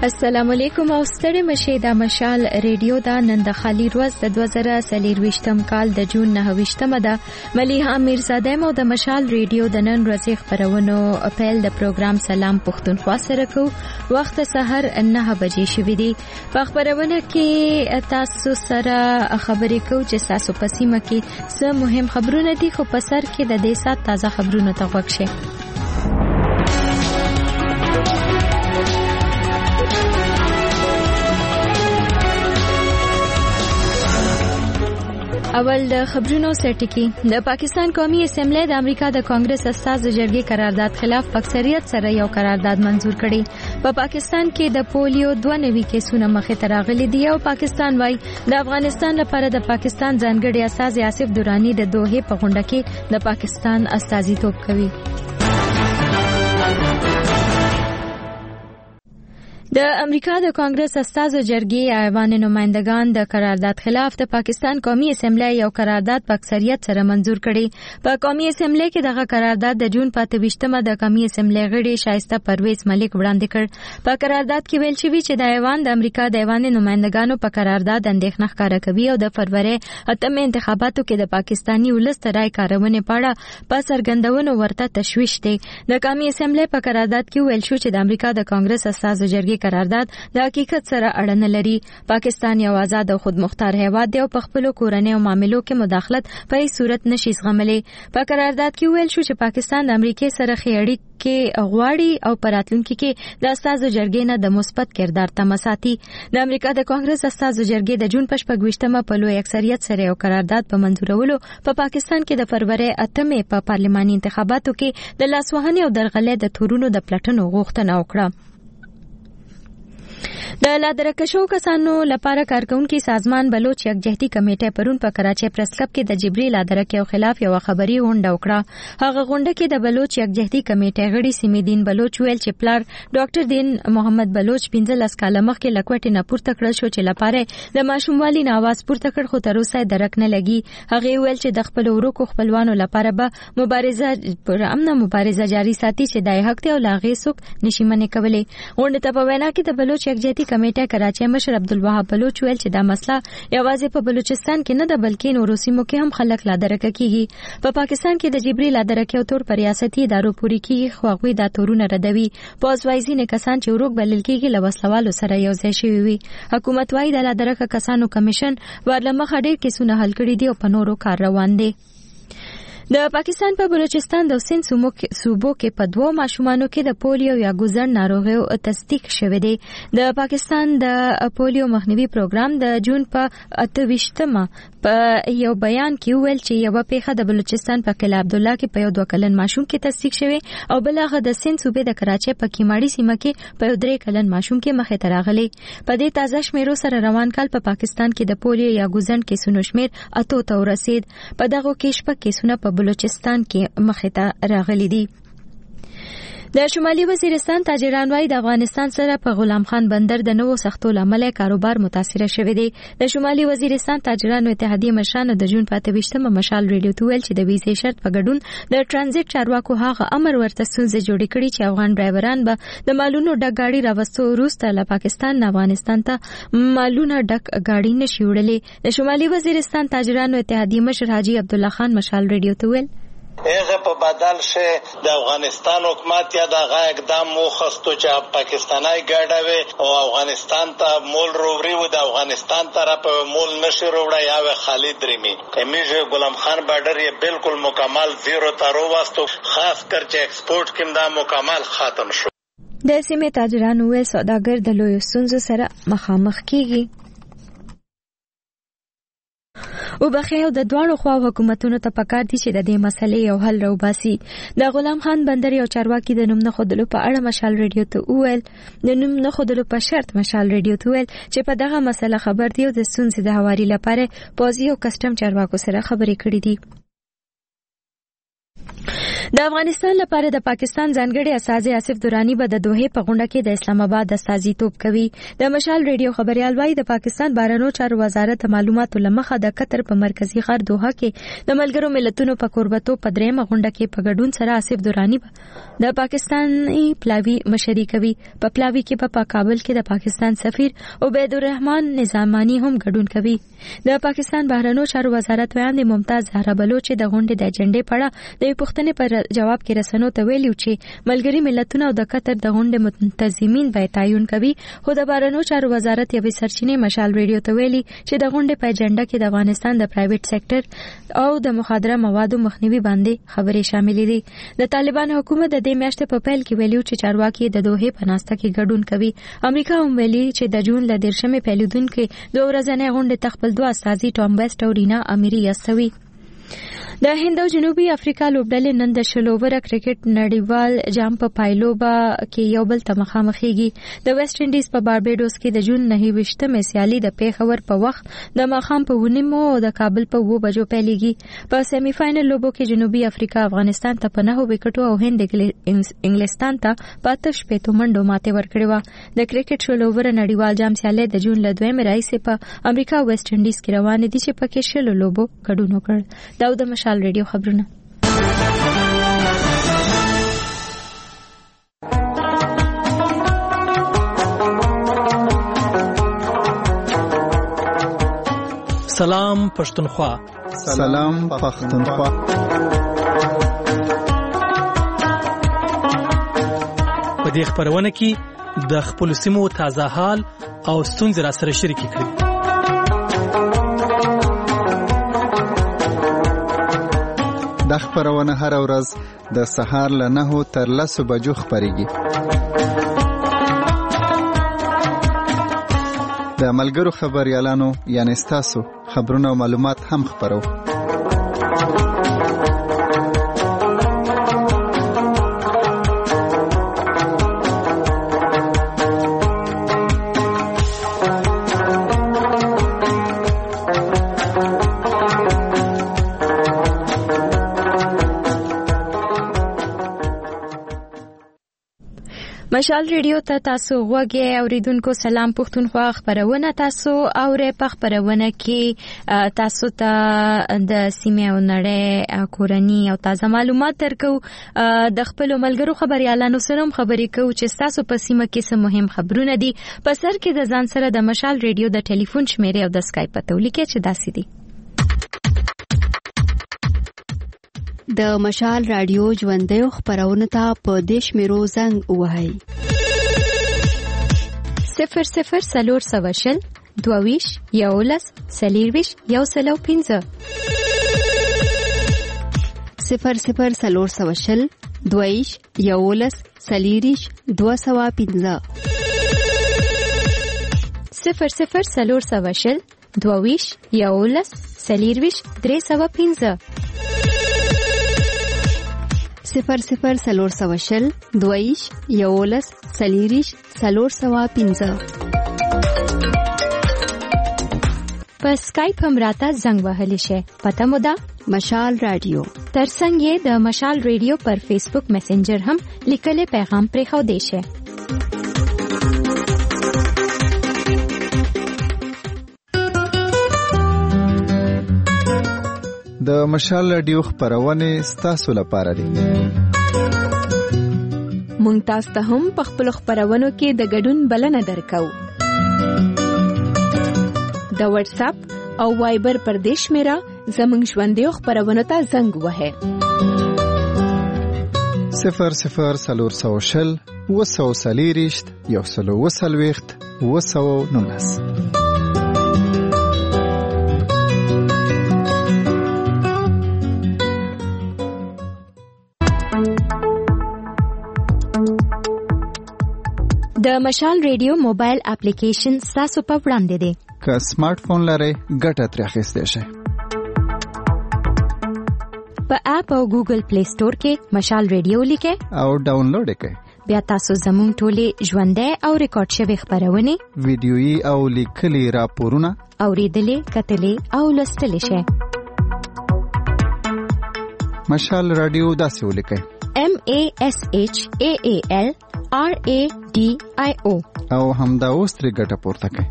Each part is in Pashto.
السلام علیکم او ستړي مشه د مشال ریډیو دا نن د خالی روز د 2023م کال د جون 9مه ده. ملیحه میرزاده مو د مشال ریډیو د نن ورځې خبرونو اپیل د پروګرام سلام پښتونخوا سره کو. وخت سحر 9 بجې شوې دي. په خبرونه کې تاسو سره خبرې کو چې تاسو په سیمه کې څه مهم خبرونه دي، خو په سر کې د دې سات تازه خبرونه توغک شي. اول د خبرونو سرټکی. د پاکستان قومي اسمبلی د امریکا د کانګرس استازو جرګې قرارداد خلاف په اکثریت سره یو قرارداد منزور کړي. په پاکستان کې د پولیو 2 نوي کیسونه مخې ته راغلي دي او پاکستان وايي د افغانستان لپاره د پاکستان ځانګړي استاذ آصف درانی د دوحه په غونډه کې د پاکستان استازیتوب کوي. د امریکا د کانګرس استازو جرګې ایوان نمائندگان د قرارداد خلاف د پاکستان قومي اسمبلی یو قرارداد په اکثریت سره منزور کړي. په قومي اسمبلی کې دغه قرارداد د جون 28مه د قومي اسمبلی غړي شایسته پرویز ملک وړاندې کړ. په قرارداد کې ویل شوی چې د ایوان د امریکا د ایوان نمائندگانو په قرارداد اندېښنه ښکاره کوي او د فروری 8 انتخاباتو کې د پاکستانی ولس د رای کارونې په اړه په څرګندونو ورته تشویش دی. د قومي اسمبلی په قرارداد کې ویل شو چې د امریکا د کانګرس استازو جرګې قرارداد د حقیقت سره اړه لري. پاکستان یو آزاد او خودمختار هیواد دی او په خپل کورنۍ او معاملو کې مداخلت په هیڅ صورت نشي زغملی. په قرارداد کې ویل شو چې پاکستان د امریکای سره خېړی کې غواړي او پراتلونکو کې د استازو جرګې نه د مثبت کردار تمه ساتي. د امریکا د کانګرس استازو جرګې د جون 28مه په لوی اکثریت سره یو قرارداد په منځورولو په پاکستان کې د فروری 8 په پارلماني انتخاباتو کې د لاسوهنې او درغلۍ د تورونو د پلټنو غوښتنه وکړه. د لادرکشو کسانو لپاره کارکونکو سازمان بلوچ یکجهتي کمیټه پرون په کراچۍ پریس کلب کې د جبري لادرکو خلاف یو خبري غونډه وکړه. هغه غونډه کې د بلوچ یکجهتي کمیټه غړي سیمېدین بلوچ ویل چې پلار ډاکټر دین محمد بلوچ 15 کاله مخکې لکوټې نه پورته کړل شو چې لپاره د ماشوموالي نه आवाज پورته کړ، خو تر اوسه درک نه لګي. هغه ویل چې د خپل ورکو خپلوانو لپاره به مبارزه جاری ساتي چې دای حق ته او لاغې سوک نشي منې کولای. غونډه ته په وینا کې د بلوچ یکجهتي کمیټه کراچۍ مشر عبدالوهاب بلوچ ویل چې دا مسله یوازې په بلوچستان کې نه ده بلکې نورو سیمو کې هم خلک لادرکه کیږي. په پاکستان کې د جبري لادرکه تور پر ریاستي ادارو پوری کیږي، خو هغوی دا تورونه ردوي. پوز وایي ځینې کسان چې ورک بلل کیږي له وسلوالو سره یو ځای شوي وي. حکومت وایي د لادرکه کسانو کمیشن ورلمخه ډېر کیسونه حل کړي دي او په نورو کار روان دي. د پاکستان په بلوچستان د سند صوبو کې په 2 ماشومانو کې د پولیو یا ګوزن ناروغیو تصدیق شوه دی. د پاکستان د پولیو مخنیوي پروګرام د جون په 28مه په یو بیان کې ویل چې یو پیښه د بلوچستان په قلعه عبدالله کې په یو 2 کلن ماشوم کې تصدیق شوه او بل هغه د سند صوبې د کراچۍ په کیماړي سیمه کې په یو 3 کلن ماشوم کې مخې ته راغلی. په دې تازه شمیرو سره روان کال په پاکستان کې د پولیو یا ګوزن کیسونو شمیر 8 ته ورسید. په دغه کې شپږ کیسونه په بلوچستان کې مخې ته راغلي دي. د شمالي وزیرستان تاجران وايي د افغانستان سره په غلام خان بندر د نوو سختو لامل کاروبار متاثر شوی دی. د شمالي وزیرستان تاجرانو اتحادیه مشرانو د جون 28مه مشال ریډیو ته ویل چې د ویزې شرط په ګډون د ترانزیت چارواکو هغه امر ورته ستونزې جوړې کړي چې افغان ډرایوران به د مالونو ډک گاډي راوستو وروسته له پاکستان نه افغانستان ته مالونه ډک گاډي نشي وړلې. د شمالي وزیرستان تاجرانو اتحادیه مشر حاجی عبد الله خان مشال ریډیو ته ویل هغه په بدل شه د افغانستان حکومت یا د غا اقدام مخستو چې پاکستاني ګاډوي او افغانستان ته مول وروړي او د افغانستان طرف مول نشي وروړي یا خالد رمی امیجه غلام خان بارډر یې بالکل مکمل زیرو تر واستو خاص کر چې ایکسپورت کې دا مکمل ختم شو. د سیمې تاجرانو ویل سوداګر د لوی ستونزو سره مخامخ کیږي. او بخیو د دوړو خوا حکومتونو ته پکار دي چې د دې مسلې یو حل راوباسي. د غلام خان بندر یو چارواکي د نوم نه خودلو په اړه مشال ریډیو ته وویل د نوم نه خودلو په شرط مشال ریډیو ته ویل چې په دغه مسله خبر دی او د ستونزې د هواري لپاره پوځي او کسټم چارواکو سره خبرې کړې دي. د افغانستان لپاره د پاکستان ځانګړي استازي آصف درانی به د دوحه په غونډه کې د اسلام آباد استازیتوب کوي. د مشال ریډیو خبريال وايي د پاکستان بهرنیو چارو وزارت معلوماتو لمخه د قطر په مرکزی ښار دوحه کې د ملګرو ملتونو په قربتو په درېمه غونډه کې په ګډون سره آصف درانی د پاکستاني پلاوی مشري کوي. په پلاوی کې په کابل کې د پاکستان سفیر عبید الرحمن نظامانی هم ګډون کوي. د پاکستان بهرنیو چارو وزارت ویاند ممتاز زهرا بلوچ د غونډې د اجنډې په اړه د پوښتنې پر جواب کې رسنیو ته ویلي چې ملګری ملتونه او د قطر د غونډې منتظمین به تعین کوي. خو د بهرنیو چارو وزارت یوې سرچینې مشال ریډیو ته ویلي چې د غونډې په اجنډا کې د افغانستان د پرایویټ سېکټر او د مخدره موادو مخنیوي باندې خبرې شاملې دي. د طالبان حکومت د دې میاشتې په پیل کې ویلي چې چارواکي د دوحه په ناسته کې ګډون کوي. امریکا هم ویلي چې د جون ل 13مې پیلودونکو د ورځنۍ غونډې تخپل دوه استازي ټام ویسټ او رینا امیری استوي. د هند او جنوبي افریقا لوبډلې نن د شلووره کرکټ نړیوال جام په پایلوبا کې یو بل ته مخامخېږي. د ویسټ انډیز په باربیډوس کې د جون 9مې سیالي د پیښور په وخت د ماښام په 9 او د کابل په 2 بجو پیلېږي. په سیمی فائنل لوبو کې جنوبي افریقا افغانستان ته په 9 وکټو او هند انګلستان ته په 8 منډو ماته ورکړې و. د کرکټ شلووره نړیوال جام سیالي د جون ل 2مې راځي په امریکا او ویسټ انډیز کې روان دي چې پکې شلو لوبو ګډون وکړ. دا د مشال ریډیو خبرونه. سلام پښتونخوا. سلام پښتونخوا. په دې خبرونه کې د خپل سیمو تازه حال او ستونزې را سره شریکې کړئ. د خبرونه هر ورځ د سهار له 9 تر 10 بجو خبريږي. د ملګرو خبريالانو یعنی تاسو خبرونه او معلومات هم خبرو. مشال ریډیو ته تاسو غوږی اوریدونکو سلام پښتونخوا خبرونه تاسو اورې په خبرونه کې تاسو ته د سیمې او نړۍ کورنی او تازه معلومات درکو. د خپل ملګرو خبريالانو سره خبرې کوو چې تاسو په سیمه کې څه مهم خبرونه دي. په سر کې د ځان سره د مشال ریډیو د ټلیفون شمیره او د اسکایپ پته ولیکئ چې داسې دي. د مشال رادیو ژوندۍ خبرونه ته په دیش میرو زنګ وهاي 00 22 11 سلیرویش یو سلو 15 00 22 11 سلیریش 215 00 22 11 سلیرویش 315 00 22 11 سلیریش 315 په اسکایپ هم راته زنګ وهلی شي. پته مو ده مشال رادیو. ترڅنګ یې د مشال ریډیو پر فیسبوک میسنجر هم لیکلې پیغام پرې خو دی شي. د مشال رادیو خبرونه ستاسو لپاره دي. مونږ تاسو ته هم په خپل خبرونو کې د ګډون بلنه درکو. د واتس اپ او وایبر پر دیش میرا زمونږ ژوندۍ خبرونه ته زنګ وهه 00 240 119 د مشال ریډیو موبایل اپلیکیشن تاسو په وړاندې دی. که سمارټ فون لرئ ګټه ترې اخیستئ شئ. په اپ او ګوګل پلی سٹور کې مشال ریډیو لیکئ او ډاونلوډ کړئ. بیا تاسو زموږ ټولې ژوندۍ او ریکارډ شوی خبرونه ویډیويي او لیکلي راپورونه اوریدلې، کتلې او لوستلې شئ. مشال رادیو داسې ولیکئ MASHAALRADIO او همدا اوس ترې ګټه پورته کړئ.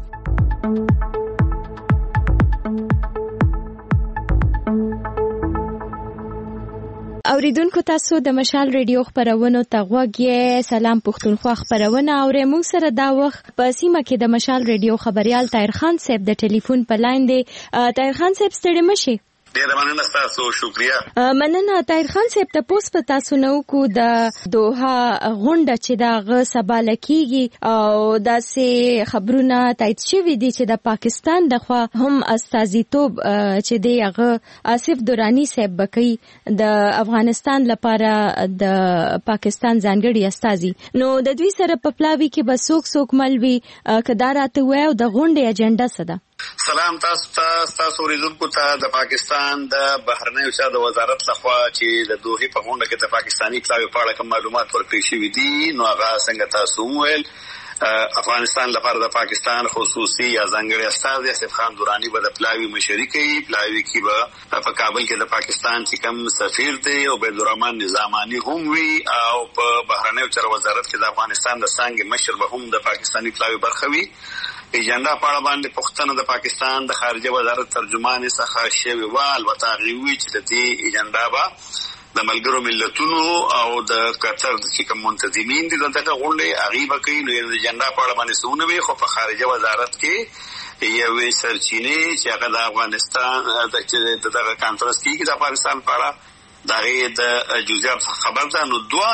اوریدونکو تاسو د مشال ریډیو خبرونو ته غوږ یې. سلام پښتونخوا خبرونه اورئ. موږ سره دا وخت په سیمه کې د مشال ریډیو خبريال طاهر خان صاحب د ټلیفون په لاین دی. طاهر خان صاحب ستړي مشي. ډیر مننه تاسو، شکریا. مننه طاهر خان صاحب. تاسو په تاسو نو کو د دوحه غونډه چې دا غ سبا لکېږي او داسې خبرونه تایید شوي دي چې د پاکستان دغه هم استازیتوب چې دی هغه آصف درانی صاحب بکی د افغانستان لپاره د پاکستان ځانګړي استازي. نو د دوی سره په پلاوي کې به څوک ملوي کدارات وای او د غونډې اجنډا څه ده؟ سلام تاسو اوریدونکو ته. د پاکستان د بهرنیو چارو وزارت لخوا چې د دوحې په غونډه کې د پاکستاني پلاوي په اړه کوم معلومات ورکړي شوي دي، نو هغه څنګه تاسو وویل افغانستان لپاره د پاکستان خصوصي یا ځانګړي استازي آصف خان درانی به د پلاوي مشري کوي. پلاوي کې به په کابل کې د پاکستان چې کوم سفیر دی او عبدالرحمن نظامانی هم وي، او په بهرنیو چارو وزارت کې د افغانستان د څانګې مشر به هم د پاکستاني پلاوي برخه وي. ایجنډا په اړه باندې پښتنه د پاکستان د خارجه وزارت ترجمان څخه شوی و، البته غوي چې د دې ایجنډا به د ملګرو ملتونو او د قطر چې کوم منتظمین دي دغه غونډه غیبه کوي. نو د ایجنډا په اړه باندې سونه وي، خو په خارجه وزارت کې یوې سرچینې چې هغه د افغانستان دغه کانفرنس کې د افغانستان په اړه دغه د جزئیات خبر ده. نو دوه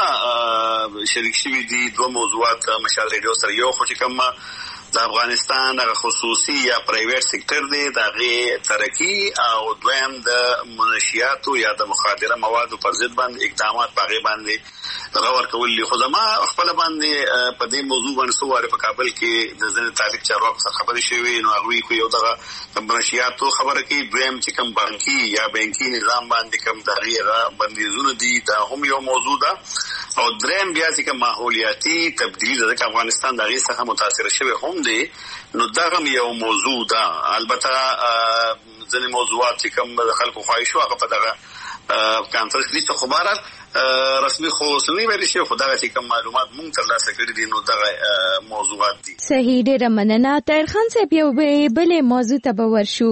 شریک شوي دي، دوه موضوعات مشال ریډیو سره. یو خو چې کوم د افغانستان خصوصي یا پرایویټ سېکټر دی دغه ترقی، او دویم د منشیاتو یا د مخدره موادو پر ضد باندې اقدامات باغې باندې غور کول. خو زما خپل باندې په دې موضوع باندې سواره په کابل کې د ځینې طالب چارواکو سره خبرې شوې، نو هغه یو دغه منشیاتو خبره کوي. دویم چې کوم بانکي یا بانکي نظام باندې کوم دغه بندیزونه دي دا هم یو موضوع ده، او دریم بیا چې کوم ماحولیاتي تبدیل د افغانستان دغه څخه متاثر شوی هم دی. نو دغه یو موضوع ده. البته ځینې موضوعات چې کوم د خلکو خواهش واغه په دغه کانفرنس کې څه خبره رسمي خو سنوي ویل شي، خو دغه چې کوم معلومات مونږ ترلاسه کړي دي نو دغه موضوعات دي. صحیح، ډیره مننه. طاهر خان صاحب یو بل موضوع ته به ورشو.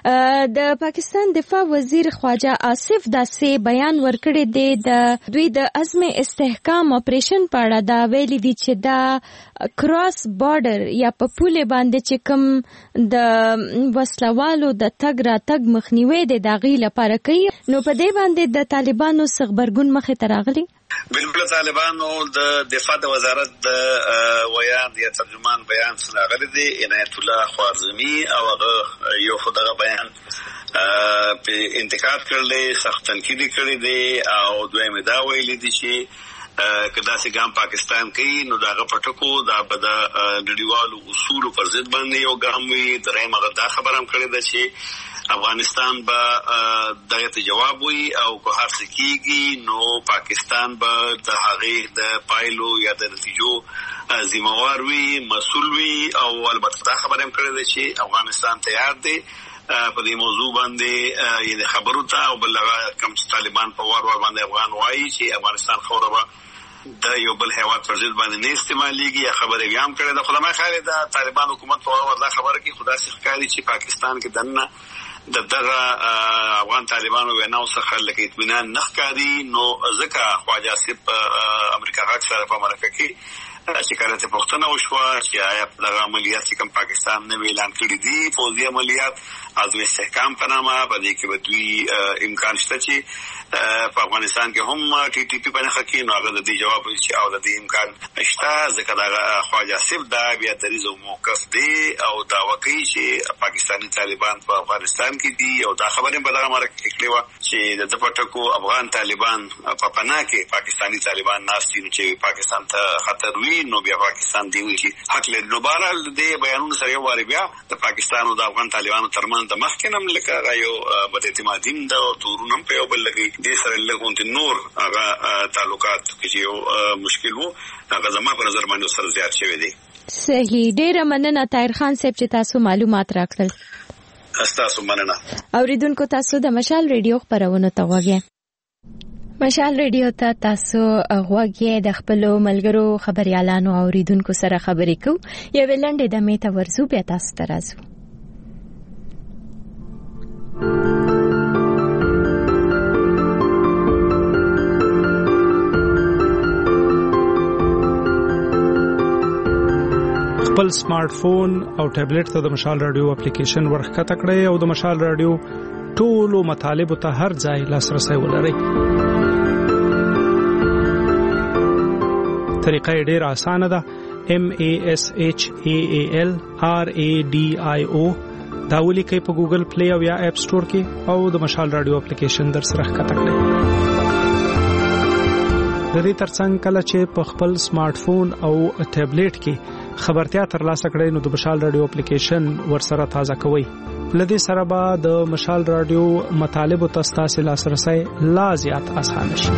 د پاکستان دفاع وزیر خواجه آصف داسې بیان ورکړی دی د دوی د عزم استحکام اپریشن په اړه. دا ویلي دي چې دا کراس بارډر یا په پوله باندې چې کوم د وسلوالو د تګ راتګ مخنیوي د داغي لپاره کوي. نو په دې باندې د طالبانو څخبرګون مخه تراغلي. بالکل طالبانو د دفاع د وزارت د ویان یا ترجمان بیان څنګه دی عنایت الله خوارزمی، او هغه یو خدغه بیان په انتقاد کړل، سخت تنقید کړی دی، او دویم دا ویلي دي چې کدا سي ګام پاکستان کوي نو داغه پټکو دا په د نړیوالو اصول پر ضد باندې یو ګام وي. درېم هغه دا خبره هم کړې ده چې افغانستان به دغه جواب وي، او که هر څه کیږي نو پاکستان به د هغه د پایلو یا د نتیجو ذمہوار وي، مسؤل وي. او البته دا خبره هم کړې ده چې افغانستان تیار دی په دې موضوع باندې یعنی خبرو ته، او بلغه کم طالبان په وار باندې افغان وایي چې افغانستان خوربه د یو بل هیواد پر ضد باندې نه استعمالېږي. خبره یې هم کړې ده. خدای خیر دا طالبان حکومت په وار دا خبره کې خدا سي ښکاري چې پاکستان کې دنه دغه افغان طالبانو ویناو څخه لکه اطمینان نه ښکاري. نو ځکه خواجه آصف امریکا غاټ سره په مرکه کې چې کله ته پښتنه وشوه چې آیا دغه عملیات چې کوم پاکستان نه اعلان کړی دي فوزي عملیات از استحکام په نامه په دې کې به دوی امکان شته چې په افغانستان کې هم ټي ټي پی باندې خکې نو هغه د دې جواب چې او د دې امکان شته. ځکه دا خواجه آصف دا بیا دریزو موقف دی او دا وکړي چې پاکستاني طالبان په افغانستان کې دي، او دا خبره په دغه مرکه کې کړې و چې د پټکو افغان طالبان په پناه کې پاکستاني طالبان ناشتي چې پاکستان ته خطر وي نو بیا پاکستان دی چې حق له دوباره د بیانونو سره یو واری بیا د پاکستان او د افغان طالبانو ترمن د مخکنم لکه یو بد اعتمادیم دا تورونم په یو بل لګي د سره لګونت نور هغه تعلقات چې یو مشکل وو هغه زما په نظر باندې سره زیات شوی دی. صحیح، ډیره مننه طاهر خان صاحب چې تاسو معلومات راکړل. تاسو مننه. اوریدونکو تاسو د مشال ریډیو خبرونه ته وګورئ. مشال ریډیو ته تاسو غوږی د خپل ملګرو خبريالانو او اوریدونکو سره خبرې کو. یو ولنډه د میته ورزو بیا تاسو ته راځو. خپل سمارټ فون او ټابلیټ ته د مشال رادیو اپلیکیشن ورخکته کړئ او د مشال رادیو ټولو مطالب ته هر ځای لاسرسي ولرئ. طریقه ډېر اسانه ده. MASHAALRADIO دا ولیکئ په ګوګل پلی او یا اپ سٹور کې او د مشال رادیو اپلیکیشن در سره ښکته کړئ. د دې ترڅنګ کله چې په خپل سمارټ فون او ټابلیټ کې خبرتیا ترلاسه کړئ نو د مشال رادیو اپلیکیشن ورسره تازه کوئ. لدې سره به د مشال رادیو مطالب او تاسو لاسرسي لا زیات اسانه شي.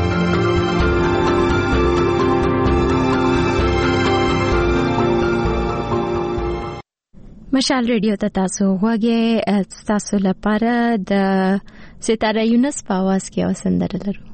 مشال ریډیو ته تاسو غوږی تاسو لپاره د ستاره یونس په आवाज کې اوسندره لرو.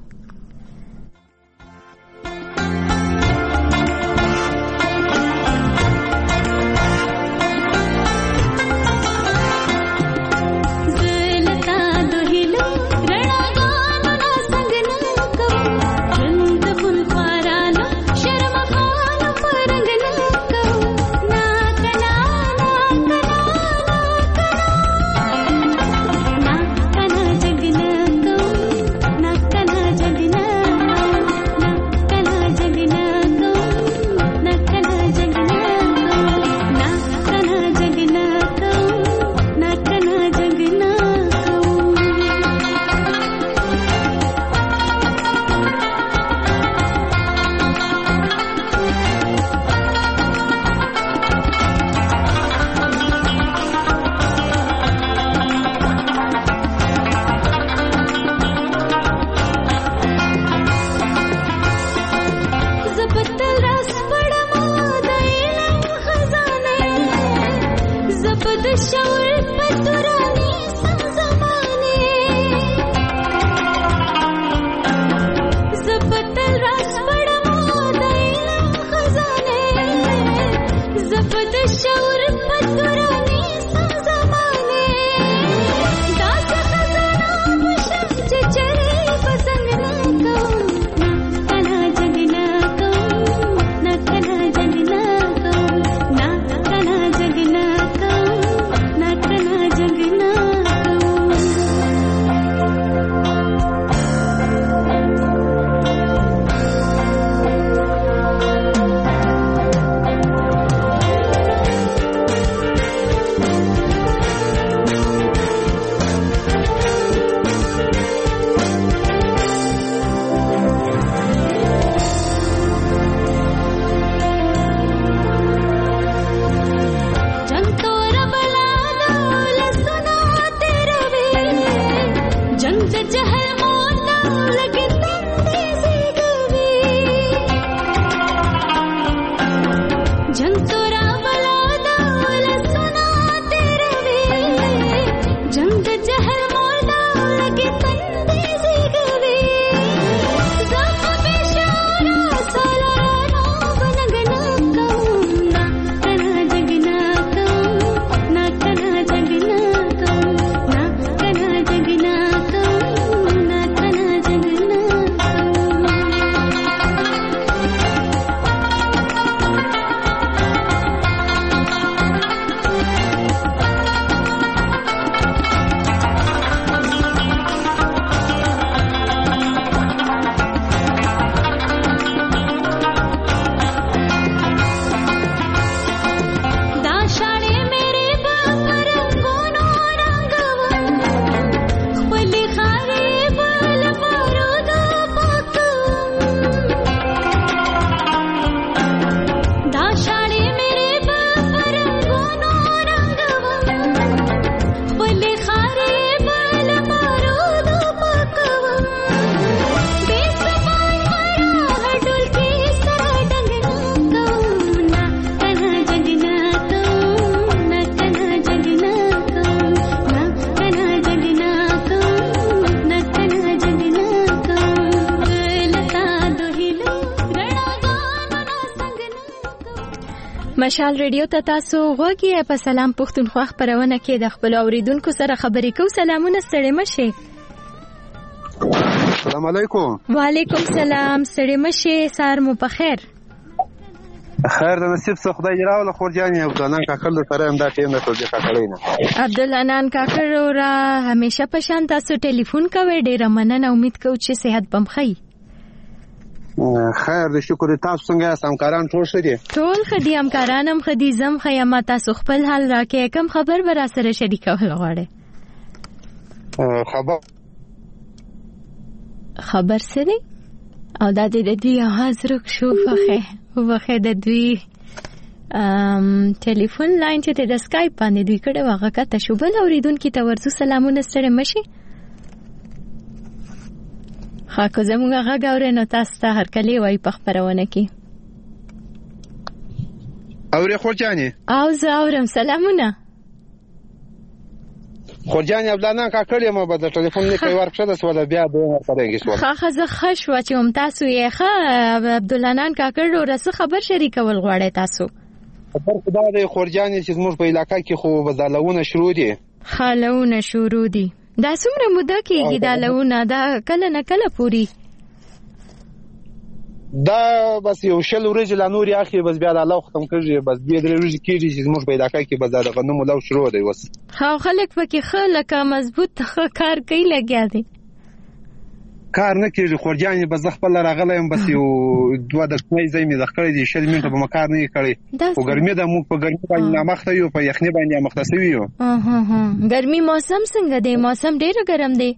مشال ریډیو ته تاسو غوږی په سلام پښتونخوا خبرونه کې د خپل اوریدونکو سره خبرې کوو. سلامونه ستړي مشه. السلام علیکم. وعلیکم سلام. ستړي مشه. سار مو په خیر. خیر د نصیب څخه خدای راوله خورجان یو دانان کاکل سره هم دا ټیم ته ځي کاکلینه. عبدالحنان کاکل را همیشه په شان تاسو ټلیفون کوي. ډیره مننه. امید کوم چې صحت بم خی. خیر د شکر تاسو څنګه یاست؟ همکاران ټول ښه دي؟ ټول ښه دي. همکاران هم ښه دي. زم ښه یم. تاسو خپل حال راکړئ. کوم خبر به راسره شریکول غواړئ؟ خبر څه دی؟ او دا د دوی اواز رک شو. وخه د دوی ټلیفون لاین چې د اسکایپ باندې دوی کړه واغه کته شو. بل اوریدونکو ته ورسو سلامونه ستړي مشي. خاکو زموږ غږ اورئ نو تاسو ته هرکلی وای په خبرونه کې. اورې خورجانې؟ او زه اورم. سلامونه خورجانې. عبدالحنان کاکل یم به د ټلیفون لیکي ورکړه د سوال بیا به ورپرېږي سوال. ښه زه ښه شوه چې هم تاسو یې ښه. عبدالحنان کاکل ورسه خبر شریکول غواړئ تاسو؟ خبر خدا دی خورجانې چې زموږ په علاقه کې خو بدلونه شروع دي. حالونه شروع دي. دا څومره موده کېږي دا لونه؟ دا کله نه کله پوری؟ دا بس یو شل ورځې لا نور اخی بس بیا د الله ختم کړي. بس بیا درې ورځې کېږي چې زموږ په علاقه کې بس د غنمو لو شروع دی. وس خلک پکې ښه لکه مضبوط کار کوي لګیا دي. کار نه کېږي خورجانې. بس زه خپل راغلی یم. بس یو 2 دقیقې ځای مې د کړی دي. 60 منټه به ما کار نه کړی. خو ګرمي ده. موږ په ګرمي باندې نامخته یو. په یخني باندې نامخته سوي یو. ګرمي موسم څنګه دی؟ موسم ډېر ګرم دی.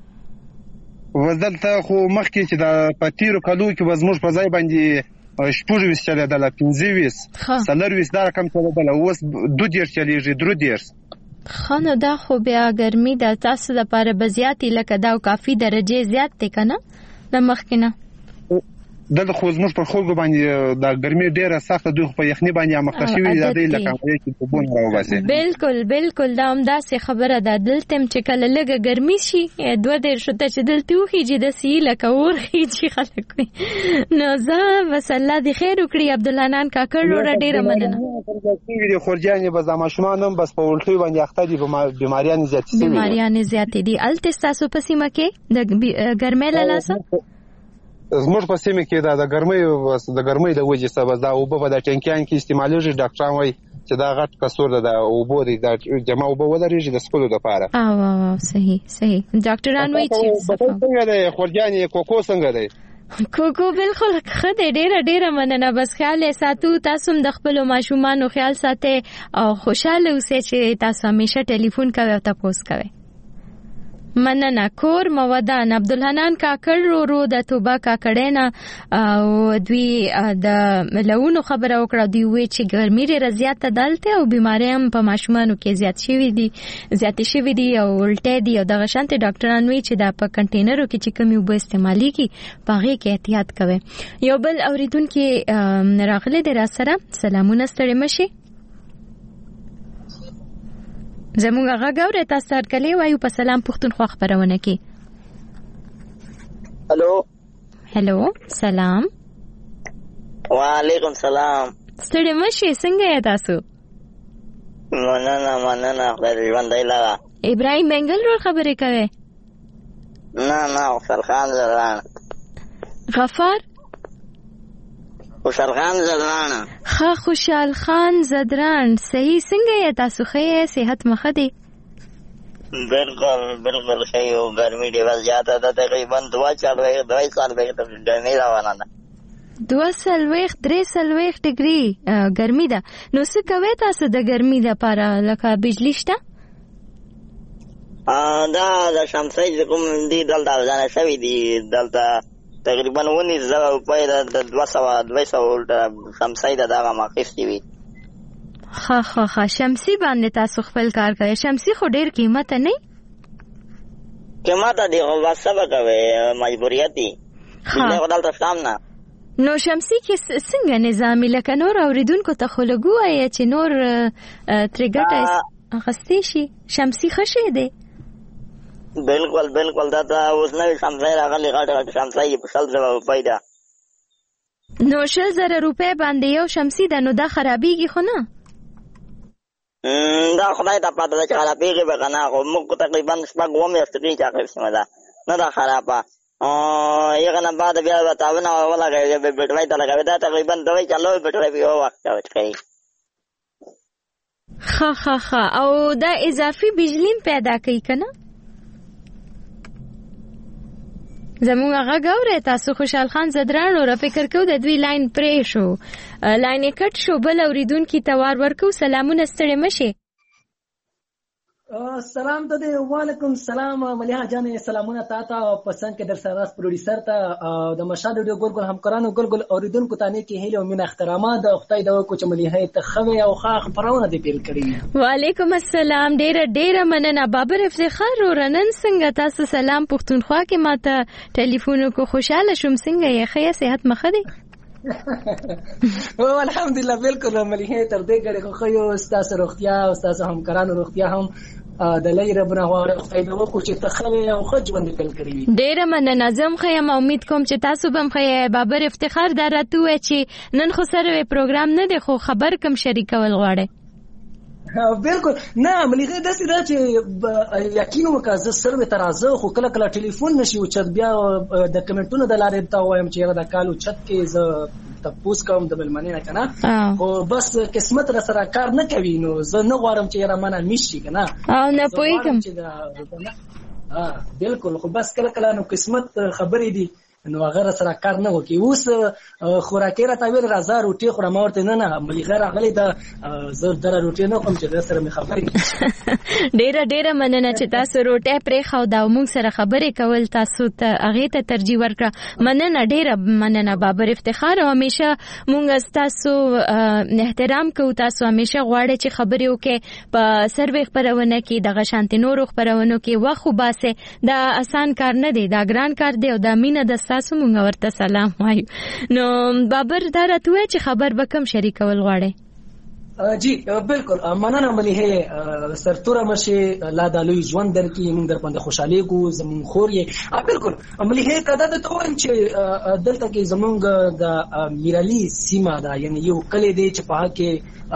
وزدلته خو مخکې چې د پتیرو کلو کې به زموږ په ځای باندې 24 چلېدله، 25 40 دا رقم چلېدله. اوس 2 چلېږي 3. ښه نو دا خو بیا ګرمي ده. تاسو دپاره به زیاتې لکه دا کافي درجې زیات دی که نه د مخکې نه؟ دلته خو زموږ پر خلکو باندې د ګرمي ډېره سخته. دوی خو په یخني باندې مخته شوي دي. دوی لکه هغوی چې خوبونه راوباسي. بالکل دا همداسې خبره ده. دلته هم چې کله لږه ګرمي شي 2 ته چې دلته وخیږي داسې لکه اور خیږي خلک وي. نو زه بس الله دې خیر وکړي. عبدالحنان کاکل وروره ډېره مننه. خورجانې بس د ماشومان هم بس په الټیو باندې اخته دي. بیماریانې زیاتې شوي دي. بیماریانې زیاتې دي. هلته ستاسو په سیمه کې د ګرمۍ له لاسه؟ زموږ په سیمه کې د ګرمۍ د وجې څخه بس دا اوبه په د ټینکیان کې استعمالیږي. ډاکټران وایي چې دا غټ کسور ده. د اوبو د جمع اوبه ولرېږي د څښلو دپاره. صحیح ډاکټران وایي چې څنګه دی خورجانې؟ کوکو څنګه دی؟ کوکو بالکل ښه دی. ډېره مننه. بس خیال یې ساتو. تاسو هم د خپلو ماشومانو خیال ساتئ او خوشحاله اوسئ چې تاسو همیشه ټلیفون کوئ او تپوس کوئ. مننه. کور مودان. عبدالحنان کاکل ورو د توبه کاکړینا او دوی د لونو خبره وکړه. دوی وی چې ګرمي ډېره زیاته دلته او بیماری هم په ماشومانو کې زیاتې شوي دي او الټه دي. او دغه شانتي ډاکټران وی چې دا په کنټینرو کې چې کومې اوبه استعمالېږي په هغې کې احتیاط کوئ. یو بل اوریدونکي راغلی دی را سره. سلامونه ستړي مشي. زموږ غږ اورئ. تاسو هرکلی وایو په سلام پښتونخوا خبرونه کې. هلو سلام. وعلیکم سلام. ستړي مشي. څنګه یې تاسو؟ مننه خدای دې ژوندی لره. ابراهیم بنګل ورو خبرې کوي؟ نه خوشحال خان زدران. غفار خوشحال خان زدران. خوشحال خان زدران. صحیح. څنګه یې تاسو؟ ښه یې؟ صحت مخه دی؟ بالکل ښه یو. ګرمي ډېره زیاته ده. تقریبا 2 سال ګرمي روانه ده. 2-3 ډګري ګرمي ده. نو څه کوئ تاسو د ګرمي دپاره؟ لکه بجلی شته؟ دا د شمسۍ چې کوم دي دلته ارزانه شوي دي. دلته تقریبا 19,000 روپۍ د 200 شمسۍ د دغه ماخیستې وي. ښه شمسي باندې تاسو خپل کار کوئ. شمسي خو ډېر قیمته نه؟ قیمته دی خو بس څه به کوئ، مجبوریت دی. خو دلته شام نه. نو شمسي کې څنګه نظامي لکه نور اوریدونکو ته خو لږ ووایه چې نور ترې ګټه اخیستی شي؟ شمسي ښه شی دی. بالکل دا ته اوس نوې شمسۍ راغلې غټه شمسۍ په 100,000 روپۍ ده. نو 100,000 روپۍ باندې یو شمسي ده، نو دا خرابېږي خو نه؟ دا خدای ته پته ده چې خرابېږي به که نه، خو موږ تقریبا شپږ اووه میاشتې کېږي چې اخیستې ده، نه ده خرابه. هغه نه بعد بیا به تاونه ولګوي، بیا بیټرۍ ته لګوي. دا تقریبا دوی چلوي بیټرۍ په یو وخت چارج کوي. ښه او دا اضافي بجلی پیدا کوي که نه؟ زموږ غږ اورئ تاسو؟ خوشحال خان زدران اور فکر کو د دوی لاین پرې شو، لاین یې کټ شو، بل اوریدونکي ته وار ورکو. سلامونه، ستړي مشئ. سلام ته دی. وعلیکم السلام ملیحه جانې، سلامونه تا ته او پسند کې در سره راست پروډوسر ته د مشال ریډیو ګلګل همکارانو ګلګل اوریدونکو ته نیکې هیلې او مینه احترامات. خدای دې وکړي چې ملیحه ته ښه او ښه خبرونه دې پیل کړي. وعلیکم السلام، ډېره مننه. بابر افتخار ورنن څنګه تاسو؟ سلام پښتونخوا کې ماته ټلیفون وکړو، خوشاله شوم. څنګه یې؟ ښه صحت مخه دی؟ الحمدلله بالکل ملیحه تر دې ګړې خو یو ستاسو روغتیا او ستاسو همکارانو روغتیا هم د لای ربنا غواړم خدای دې وکړي چې ته ښه او ښه ژوند پیل کړی. ډېره مننه. زه هم ښه یم، امید کوم چې تاسو به هم ښه یې. بابر افتخار دا راته ووایه چې نن خو سره پروګرام نه دی، خو خبر کم شریکول غواړئ؟ بالکل نه، ملیغه داسې ده چې یقین وکړه زه سروې ته راځه، خو کله کله ټلیفون نشي اوچت، بیا د کمنټونو د لارې ته وایم چې یاره د کال اوچت کې زه تپوس کوم د بلمنې نه که نه، خو بس قسمت را سره کار نه کوي، نو زه نه غواړم چې یاره منه میش شي که نه، او نه پوهېږم. بالکل، خو بس کله کله نو قسمت خبرې دي نو هغه سره کار نه وکي. اوس خوراکي راته ویل راځه روټي خورم، ما ورته نه ملیغه راغلی ده زه دره روټي نه خورم چې در سره مې خبرې. ډېره مننه چې تاسو روټۍ پرېښود او موږ سره خبرې کول تاسو ته هغې ته ترجیح ورکړه. مننه، ډېره مننه بابر افتخار. او همیشه موږ ستاسو احترام کوو، تاسو همیشه غواړئ چې خبرې وکړئ په سروې خپرونه کې، دغه شانتې نورو خپرونو کې وخت وباسئ. دا اسان کار نه دی، دا ګران کار دی او دا مینه د تاسو مونږ ورته سلام وایو. نو بابر دا راته وایه چې خبر به کم شریکول غواړئ؟ جی بالکل مننه ملیحه، سرتوره مشه لا د لوی ژوند درکې، موږ در باندې خوشحالېږو، زموږ خور یې. بالکل ملیحه کدا ته وایم چې دلته کې زموږ د میرالي سیمه ده، یعنی یو کلی دی چې په هغه کې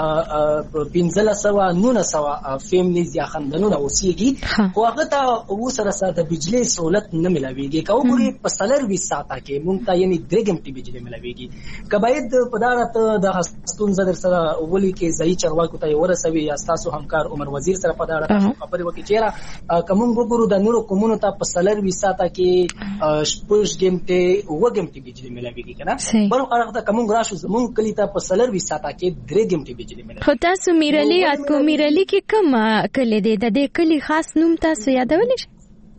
1500 فیملیز یا خاندانونه اوسېږي، خو هغه ته اوسره سره د بجلی سہولت نه ملاويږي. که وګورئ په 24 ساعته کې موږ ته یعنی 3 غنټې بجلی ملاويږي. که باید په دا راته د ستونزه در سره ولي کې ځای چارواکو ته ورسوي یا تاسو همکار عمر وزیر سره په دا راته خبرې وکړي چې را کوم وګورو د نورو کومونو ته په 24 ساعته کې 6 غنټې 9 غنټې بجلی ملاويږي کنه، بل هغه ته کوم راشو زموږ کلی ته په 24 ساعته کې 3 غنټې بجلی ملاويږي. خو تاسو میرالي یاد کو، میرالي کې کوم کلی دی؟ د دې کلی خاص نوم تاسو یادولی شئ؟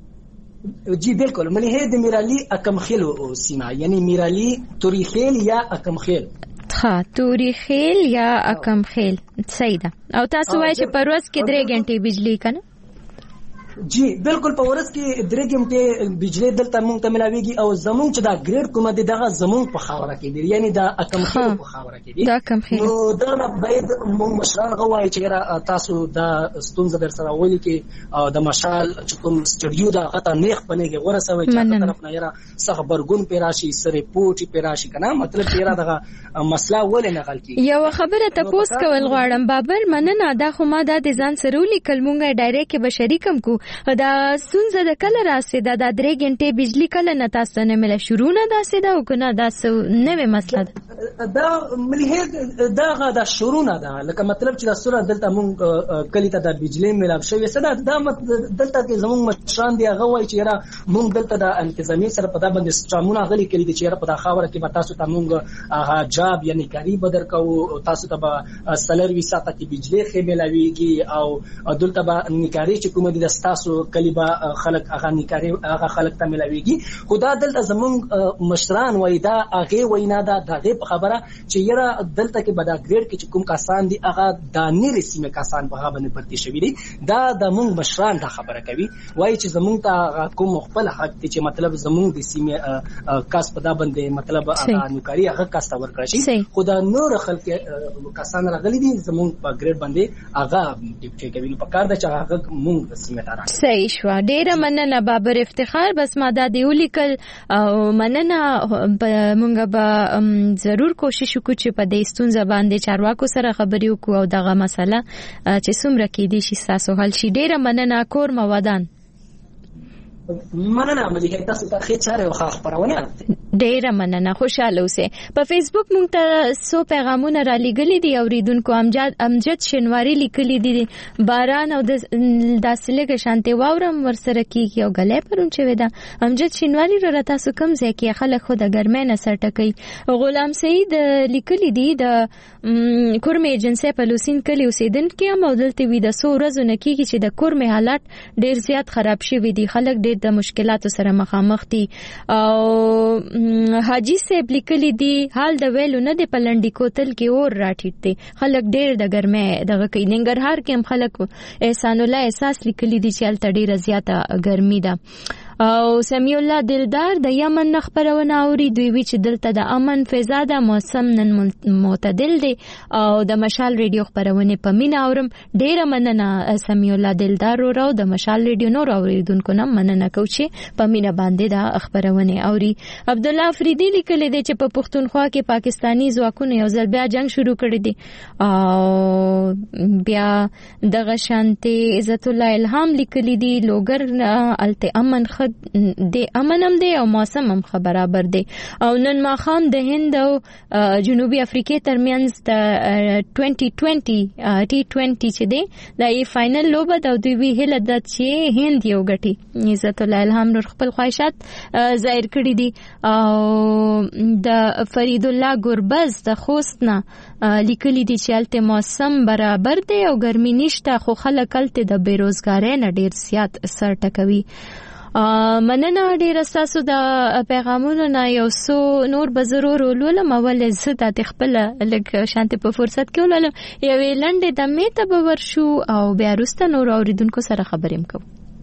جی بالکل ملیحه د میرالي اکمخیل سیمه، یعنی میرالي توریخیل یا اکمخیل. ها، توریخیل یا اکمخیل، صحیح ده. او تاسو وایئ چې په ورځ کې 3 غنټې بجلی کنه؟ جی بالکل په ورځ کې 3 غنټې بجلی دلته موږ ته ملاويږي. او زموږ چې دا ګریډ کومه دی دغه زموږ په خاوره کې دی، یعنی دا اکمخیل په خاوره کې دی. دا اکمخیل نو دا باید موږ مشران غواړي چې تاسو دا ستونزه در سره ولي کې د مشال چې کوم سټډیو دا غته نیخ پنهږي ورسوي چې هغه طرف نه یاره څه خبرګون پیراشي سره پوټي پیراشي کنه، مطلب یاره دغه مسله ولې نه غل کی. یو خبره تاسو کول غواړم بابر، مننه. دا خو ما د ځان سره ولیکل، مونږه ډایرکټ به شریکم کو. دا ستونزه د کله راسي دا 3 غنټې بجلی کله نه تاسو نه مله شروع نه داسې دا او کنه دا نوې مسله ده؟ دا ملیحه دا شروع نه ده، لکه مطلب چې دا سره دلته مونږ کلی ته د بجلی ملاب شوی صدا دا دلته کې زموږ مشران دی هغه وایي چې یاره مونږ دلته د انتظامی سره په دا باندې سټامونه غلي کړي دي چې یاره په دا خاوره کې به تاسو ته مونږ هغه جاب یعنی کاری بدر کوو، تاسو ته به 24 ساعته کې بجلی خې ملاويږي او دلته به نکاري چې کوم دي د تاسو کلی به خلک هغه نکاري هغه خلک ته ملاويږي. خدا دلته زموږ مشران وایي دا هغه وینا ده دغه خبره چې یاره دلته کې به دا ګریډ کې چې کوم کسان دي هغه د نری سیمه کسان په هغه باندې پرتی شوی دي. دا د موږ مشران دا خبره کوي، وایي چې زموږ ته کوم خپل حق دي چې مطلب زموږ د سیمه کاس په دا باندې مطلب هغه نکاري هغه کاس ته ورکړي شي. خدا نور خلک کسان راغلي دي زموږ په ګریډ باندې هغه ډیپټي کوي، نو په کار ده چې هغه موږ سیمه ته لپاره. صحیح شو. ډیره مننه بابر افتخار. بس ما دا دی ولیکل او مننه مونږ به ضرور کوشش وکړو چې په دې ستونزه باندې چارواکو سره خبرې وکړو او دغه مسله چې څومره کېدی شي تاسو حل شي. ډیره مننه کور موادان. مننه ملي تاسو ته خیر چاره او خبرونه. ډیره مننه. خوشاله اوسئ. په فیسبوک مونږ ته سو پیغامونه را لګلې دي اوریدونکو. امجد شنواری لیکلي دي باران او د داسلګ شانتي واورم ورسره کیږي او غلې پرون چوي دا. امجد شنواری را تاسو کوم ځای کې خلک خو د ګرمۍ نه سرټکي. غلام سید لیکلي دي د کورمې ایجنسی په لوسین کلی اوسیدونکو هم او دلته وي د سو ورځو نه کیږي چې د کورمې حالات ډیر زیات خراب شوي دي. خلک ډیر د مشکلاتو سره مخامخ دي. او حاجی صاحب لیکلی دي حال د ویلو نه د پلنډي کوتل کې اور راټیټ دي. خلک ډیر د ګرمۍ دغه کوي. ننګرهار کې هم خلک احسان الله احساس لیکلی دي چې هلته ډیره زیاته ګرمي ده. او سمیع الله دلدار د یمن خبرونه اوري. دوی وی چې دلته د امن فضا ده، موسم نن معتدل دی او د مشال ریډیو خبرونه په مینا اورم. ډیره مننه سمیع الله دلدار او د مشال ریډیو نور اوریدونکو نه مننه کوم چې په مینا باندې د خبرونه اوري. عبد الله افریدی لیکلی دی چې په پښتونخوا کې پاکستانی ځواکونو یو ځل بیا جنگ شروع کړی دی او بیا دغه شانتي عزت الله الهام لیکلی دی لوګر الته امن د امنم دی او موسم هم برابر دی. او نن ماخام د هند او جنوبي افریقې ترمنځ د 2020 T20 چې دی د فائنل لوبه د دوی وی هله د چې هند یو غټي. عزت الله الهام نور خپل خواهشات ظاهر کړی دي. او د فرید الله ګربز د خوست نه لیکلی دي چې الته موسم برابر دی او ګرمي نشته خو خلک الته د بیروزګارۍ نه ډیر زیات سر ټکوي. مننه ډیر تاسو د پیغامونو نه یو څو نور به ضرور ولولم. اول زه د خپل لږ شانتي په فرصت کې ولولم. یوې لنډې دمې ته به ورشو او بیا وروسته نور اوریدونکو سره خبرې کوو.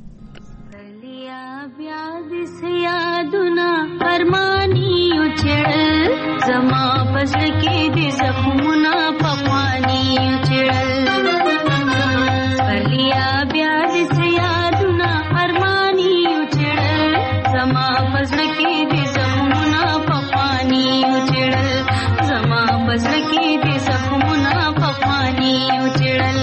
بیا د یادونه ارمانی چړل زما پس کې د زخمونه پخوانی چړل. بیا بیا د یادونه ارمانی چړل زما پس کې د زخمونه پخوانی چړل زما پس کې د زخمونه پخوانی چړل.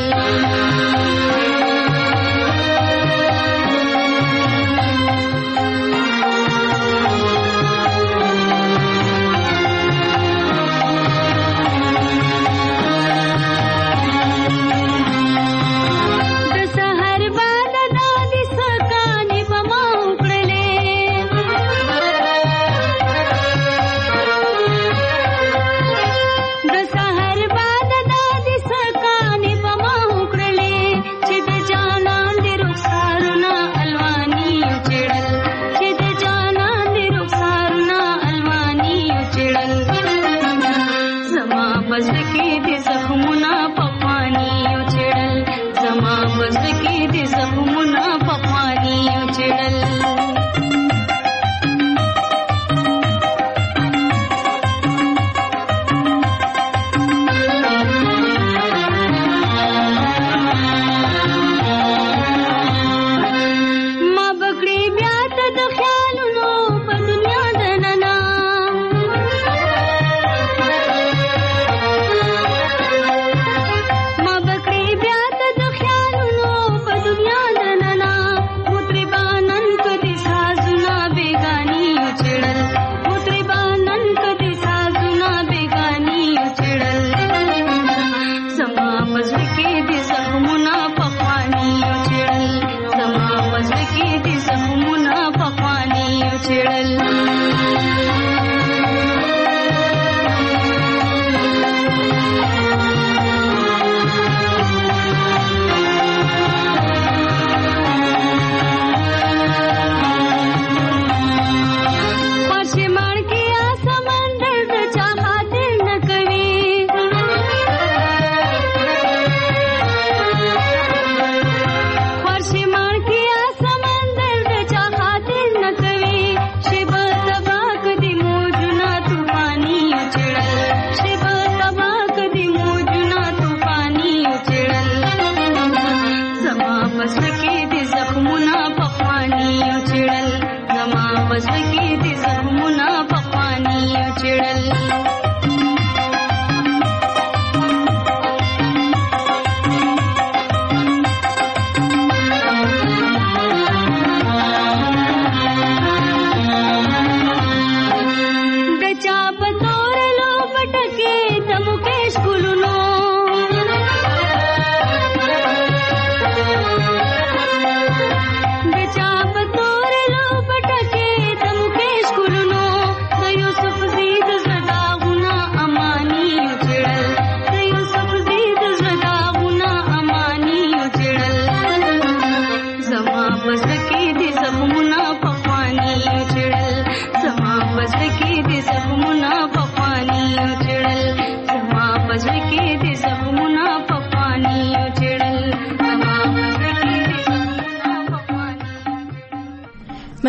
ما بکړې بیا ته د خیالونو په دنیا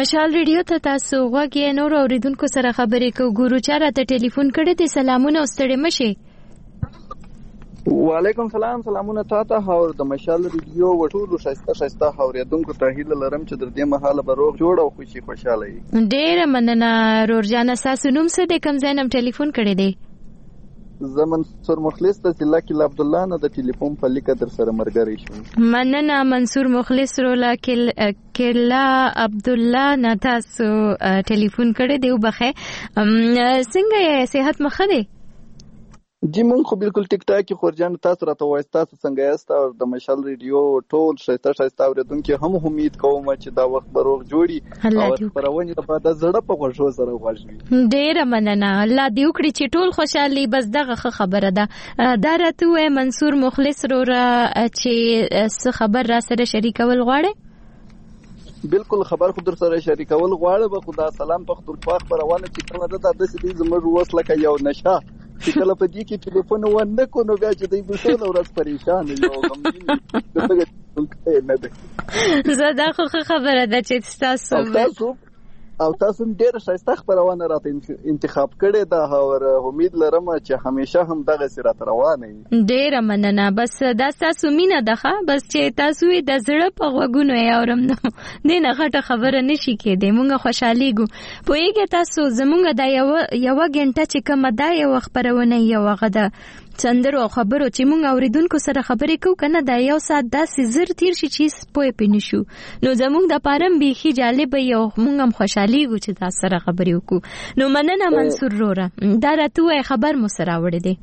مشال ریډیو ته تاسو غوږی نور اوریدونکو سره خبرې کوو. ګورو چا راته ټلیفون کړی دی. سلامونه او ستړي مشي. وعلیکم سلام. سلامونه تاسو او د مشال ریډیو وټولو شایسته اوریدونکو ته هیله لرم چې در دې مهاله به روغ جوړ او خوشاله وي. ډېر مننه رورجان. تاسو نوم څه دی؟ کوم ځای نم ټلیفون کړی دی؟ زمن منصور مخلص د ضلع کې عبدالله نه د ټلیفون په لیکه در سره مرګري شو. مننه منصور مخلص رولا کلا عبدالله نه تاسو ټلیفون کړی دی. وبخه څنګه یې؟ صحت مخه دی؟ جی مونږ خو بالکل ټیک ټاک خورجان. تاسو راته وایي تاسو څنګه یاست؟ او د مشال ریډیو ټول شایسته اوریدونکو هم امید کوم چې دا وخت به روغ جوړي او خبرونه په د زړه په خوشو سره خوشوي. ډیر مننه. الله دې وکړي چې ټول خوشحالي. بس دغه خبره ده. دا راته منصور مخلص رو را چې څه خبر را سره شریکول غواړي؟ بالکل خبر خو در سره شریکول غواړم. به خدا سلام پختونخوا خبرونه چې کومه ده د دې زموږ وسله یو نشه چې کله په دې کې ټلیفون ونه کو نو بیا چې دوی به ټول ورځ پریشان یو غمګین نه ده. زه دا خو خبره ده چې تاسو ډېر شایسته خبرونه راته انتخاب کړي ده او امید لرم چې همیشه هم دغه سره روانه وي. ډېر مننه. بس دا تاسو مینه ده. بس چې تاسو د زړه په غوګونو یې اورم نو دینه غټه خبره نشي کېدی. مونږ خوشحاليګو. پوهیږئ تاسو زمونږ دا یو غنټه چې کومه دا یو خبرونه یو غدا څندرو او خبرو چې مونږ اوریدونکو سره خبرې کوو کنه دا یو سات داسې زر تیر شي چې پوهې پېنې شو. نو زمونږ د پارم بیخي جالب یو مونږ هم خوشحاليږو چې تاسو سره خبرې وکړو. نو مننه منصور روره. دا راته خبر مو سره وړي دی.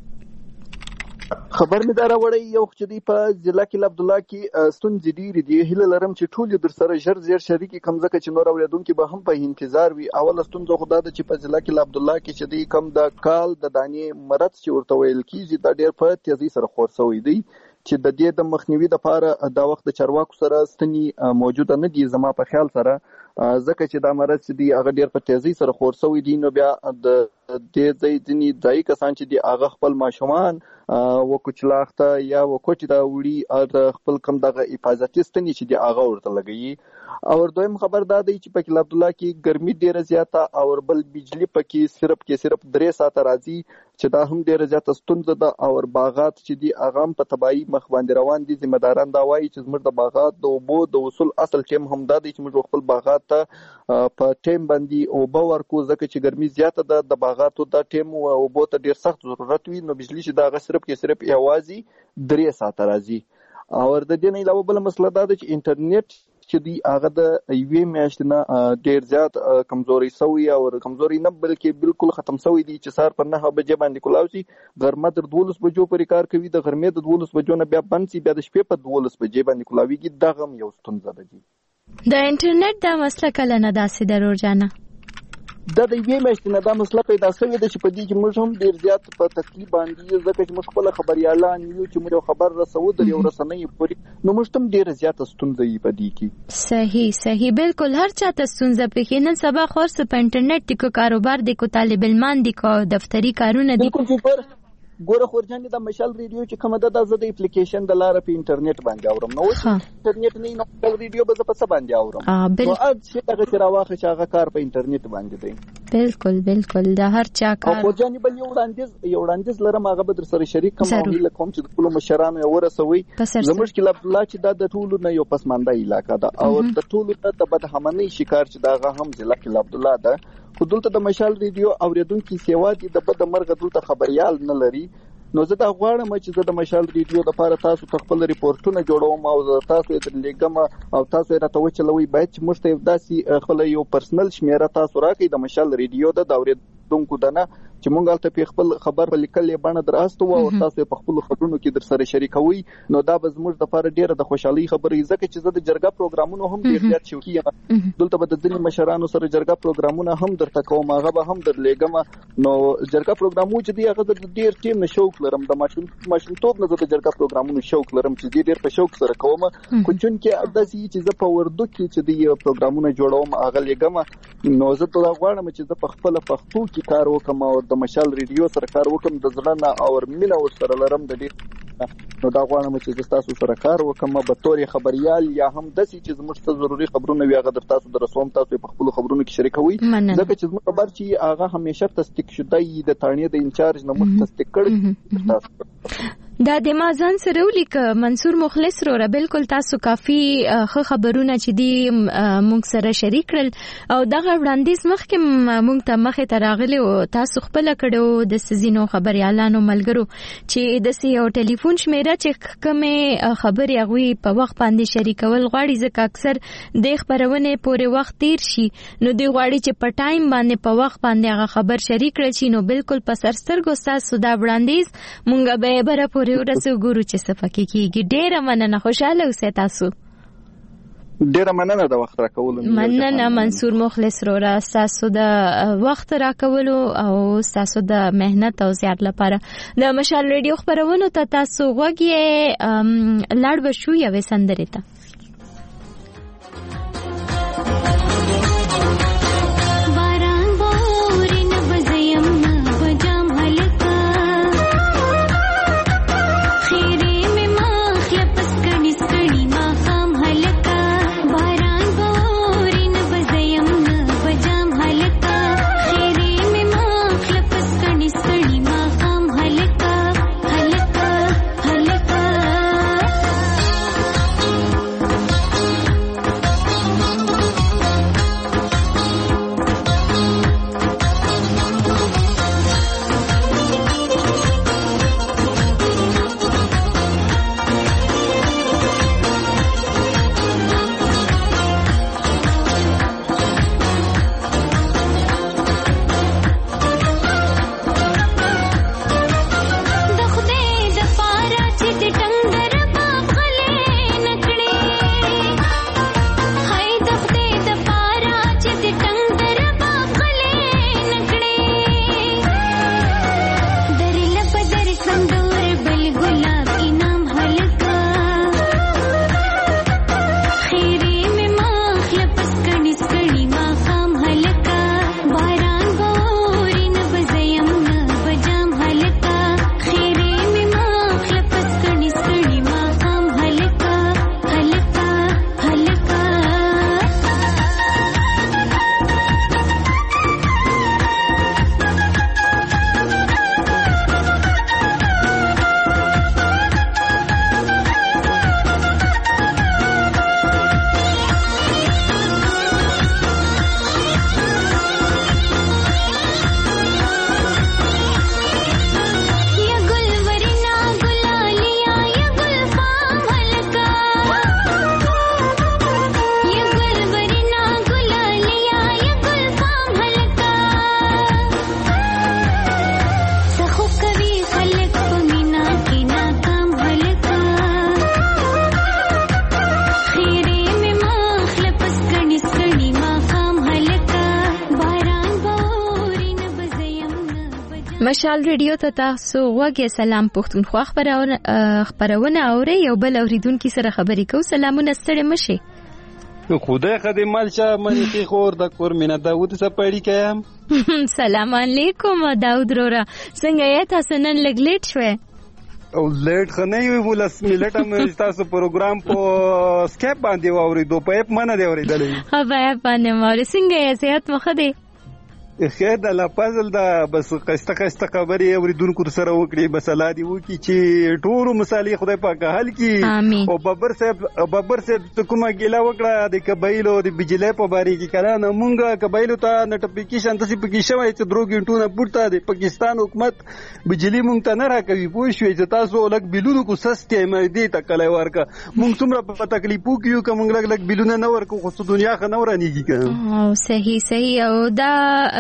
خبر می دار وړي یو چې دی په ضلع کې عبدالله کې ستونزې ډېرې دي. هیله لرم چې ټول در سره ژر شریکي کم ځکه چې نور اوریدونکو به هم په انتظار وي. اول ستونزه خدا ده چې په ضلع کې عبدالله کې چې دی کم د کال د دانې مرض چې ورته ویل کیږي دا ډېر په تیزی سره خور شوی دی چې د دې د مخنیوي لپاره دا وخت د چارواکو سره ستنی موجوده نه دي زما په خیال سره ځکه چې دا مرض چې دی هغه ډېر په تیزی سره خور شوی دی. نو بیا د دې ځینې کسان چې دی هغه خپل ماشومان وکوچلاخته یا وکوچ دا وړي او خپل کم دغه حفاظتي ستنې چې دی هغه ورته لګي. او دویم خبر دا دی چې په عبدالله کې ګرمي ډیره زیاته او بل بجلی پکې صرف 3 ساعت راځي چې دا هم ډیره زیاته ستونزه ده. او باغات چې دی هغه په تباہي مخ باندې روان دي. ذمہ داران دا وایي چې زموږ د باغات د اوبو د وصول اصل ټیم هم دا دی چې موږ خپل باغات ته په ټیم باندې اوبه ورکو ځکه چې ګرمي زیاته ده. د باغاتو د ټیم او اوبو ته ډیر سخت ضرورت وي. نو بجلی چې دا صرف یوازې 3 ساعت راځي. او د دې نه علاوه بل مسله دا ده چې انټرنیټ چې دی هغه د یوې میاشتې نه ډیر زیات کمزوري شوی او کمزوري نه بلکې بالکل ختم شوی دی چې سار پر 9 بجې باندې کولاوي غرمه تر 12 بجو پورې کار کوي. د غرمې د 12 بجو نه بیا بند شي بیا د شپې په 12 بجې باندې کولاوي دغه یو ستونزه ده. د انټرنیټ دا مسله کله نه داسې درور جانه د دې میاشتې نه دا مسله پیدا شوې ده چې په دې کې موږ هم ډیر زیات په تکلیف باندې ځکه چې موږ خپل خبريالان یو چې موږ خبر رسو د یو رسنۍ پورې نو موږ هم ډیر زیات ستونزې یې په دې کې. صحیح بالکل هر چاته ستونزه پکې نن سبا خورس په انټرنیټ کې کاروبار دی کو طالب علمان دی کو دفتری کارونه دي. ګوره خورجان د مشال ریډیو چې کومه ده د اپلیکیشن د لارې په انټرنیټ باندې اورم. نو انټرنیټ نه نو مشال ریډیو به په څه باندې اورم. نو اځ چې هغه چې راوخه چې هغه کار په انټرنیټ باندې دی. بالکل د هر چا کار. او خورجان بل یو وړاندیز لرم هغه به در سره شریک کوم او هیله کوم چې د ټول مشرانو ورسوي. زموږ کې عبدالله چې دا د ټولو نه یو پسمانده علاقہ ده او د ټولو د بدهمنۍ شکار چې دا هم ضلع کې عبدالله ده. خو دلته د مشال ریډیو اوریدونکو سیوا دي د بد مرغ دلته خبريال نه لري. نو زه دا غواړم چې زه د مشال ریډیو لپاره تاسو خپل ریپورتونه جوړوم او تاسو یې درلېږم او تاسو یې راته وچلوي. باید چې موږ ته داسې خپل یو پرسنل شمیره تاسو راکړئ د مشال ریډیو د اوریدونکو دنه چې مونږ الته په خپل خبر په لیکلې باندې دراسته او تاسو په خپل خبرونو کې در سره شریکوي. نو دا به زموږ د لپاره ډیره د خوشحالي خبره ځکه چې زه د جرګه پروګرامونو هم ډیر زیات شوقي یم. دلته به د ځینې مشرانو سره جرګه پروګرامونه هم درته کوم هغه به هم درلېږم. نو جرګه پروګرامونه چې دی هغه د ډیر ټیم نه شوق لرم. د ماشومتوب نه د جرګه پروګرامونو شوق لرم چې ډیر په شوق سره کوم. خو چون کې داسې چې زه په وردو کې چې دی پروګرامونه جوړوم هغه لګم. نو زه ته غواړم چې زه په خپل پښتو کې کار وکم او د مشال ریډیو سره کار وکم د ځړنه او مینه ور سره لرم. د دې نو دا غواړم چې تاسو سره کار وکم به تور خبريال یا هم داسې چې زموږ ته ضروري خبرونه وي هغه تاسو در رسوم تاسو په خپل خبرونو کې شریکوي ځکه چې زموږ خبر چې هغه همیشه تصدیق شوی د تانیه د انچارج نه مخ تصدیق کړی تاسو دا د مازن سره ولیک منصور مخلص وروره بالکل تاسو کافي ښه خبرونه چې دی موږ سره شریک کړل او دغه وړاندیز مخکې موږ ته مخې ته راغلی او تاسو خپل کړو د سزینو خبريالانو ملګرو چې د یو ټلیفون شمیره چې کومه خبري غوي په وخت باندې شریکول غواړي ځکه اکثر د خبرونه پورې وخت تیر شي نو دی غواړي چې په ټایم باندې په وخت باندې هغه خبر شریک کړي شي نو بالکل په سرسترګو تاسو دا وړاندیز موږ به بره پورې ورسو ګورو چې صفکه کیږي. ډیره مننه خوشاله اوسئ تاسو. ډیره مننه د وخت راکولو. مننه منصور مخلص وروره تاسو د وخت راکولو او تاسو د مهنت او زیار لپاره. د مشال ریډیو خبرونو ته تاسو غوږی لاړ بشو یا وسندره ته مشال ریډیو ته تاسو وګورئ. سلام پښتونخوا خبرونه اوري یو بل اوریدونکو سره خبرې کوو. سلامونه ستړي مشي. خدای خدمت چا منی خور د کور مینا داوود سپاړی کيم. سلام علیکم داوود رورا څنګه یې تاسو نن لګ لیټ شوه؟ او لیټ خنه یو ولس ملټه مې تاسو پروګرام په سکیپ باندې واوري دو په اپ منه دی اوریدلې. ها په اپ باندې مور څنګه یې صحت مخ دی؟ خیر د لا پازل دا بس قسته خبرې اوریدونکو سره وکړي بس الله دی وکي چې ټول مصالح خدای پاک حل کی او ببر صاحب کومه ګیلا وکړه د قبایلو د بجلی په باره کې کړه نه مونږه قبایلو ته نوټیفیکیشن تاسو پکې شوی چې درو غنټونه پورته د پاکستان حکومت بجلی مونږ ته نه راکوي پوه شوې چې تاسو لګ بلونو کو سستې مې دې تکلای ورکا مونږ څومره په تکلیفو کې کوم لګ بلونه نه ورکو خو دنیا خو نه ورانیږي. او صحیح او دا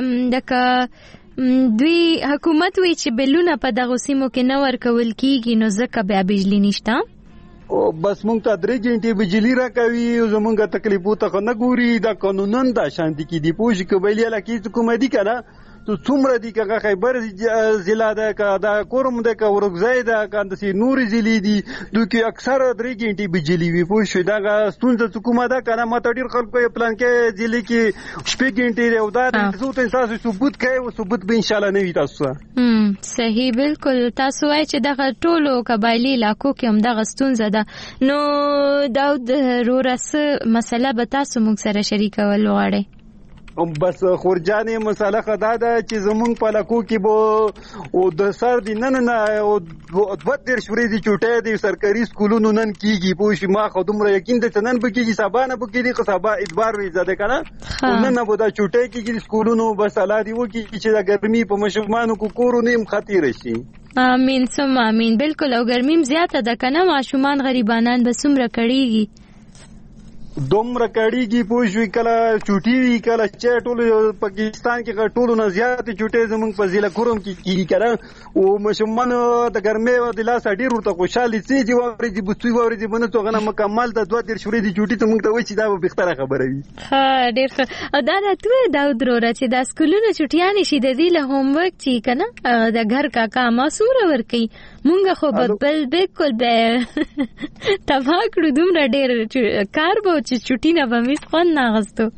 دغه دوی حکومت وی چې بلونه په دغه سیمو کې نه ورکول کیږي نو ځکه بیا بجلی نشته او بس مونږ ته 3 غنټې بجلی راکوي او زمونږه تکلیفو ته نه ګوري دا قانونن دا شانتي کې دی پوه شي قبایلی علاقې کومه دي کنه څومره دي که خیبر ضلع ده که دا کورم ده که ورکزای ده که انداسې نورې ضلعې دي دوی کې اکثره 3 غنټې بجلي وي پوه شوې دغه ستونزه کومه ده که نه ما ته ډېر خلکو یې پلانکې ضلع کې 6 غنټې دی او دا ته تاسو ثبوت کوئ او ثبوت به انشاءالله نه وي تاسو ته صحیح بالکل تاسو وایئ چې دغه ټولو قبایلي علاقو کې هم دغه ستونزه ده نو داود وروره څه مسله به تاسو موږ سره شریکول غواړئ بس خورجانې مسله خدا ده چې زمونږ په علاقو کې به او د سر دی نن او 32 ورځې چوټۍ دی سرکاري سکولونو نن کیږي پوه شي ما خو دومره یقین دی چې نن به کیږي سبا نه به کیږي خو سبا اتبار وي زده که نه نن به دا چوټۍ کیږي سکولونو بس الله دې وکړي چې د ګرمي په ماشومانو کو کورونه هم خطر شي امین ثم امین بالکل او ګرمیم زیاته ده که نه ماشومان غریبانان به څومره کړیږي دومره کړیږي پوه شوي کله چوټي وي کله چې ټول پاکستان کې ټولو نه زیاتې چوټۍ زموږ په ضلع کورم کې کېږي که نه او ماشومان د ګرمۍ د لاسه ډېر ورته خوشحالي څه دي واورېدي بوڅوي واورېدي به نه څو غنه مکمل د 32 ورځې چوټي ته موږ ته وایي چې دا به بهتره خبره وي ښه ډېر ښه او دا راته ووایه داود وروره چې دا سکولونه چوټیانې شي د دې له هومورک چې که نه د ګر کاکا ما څومره ورکوي مونږ خو به بالکل به تباه کړو دومره ډېر کار به چې چوټي نه به مې خوند نه اخیستو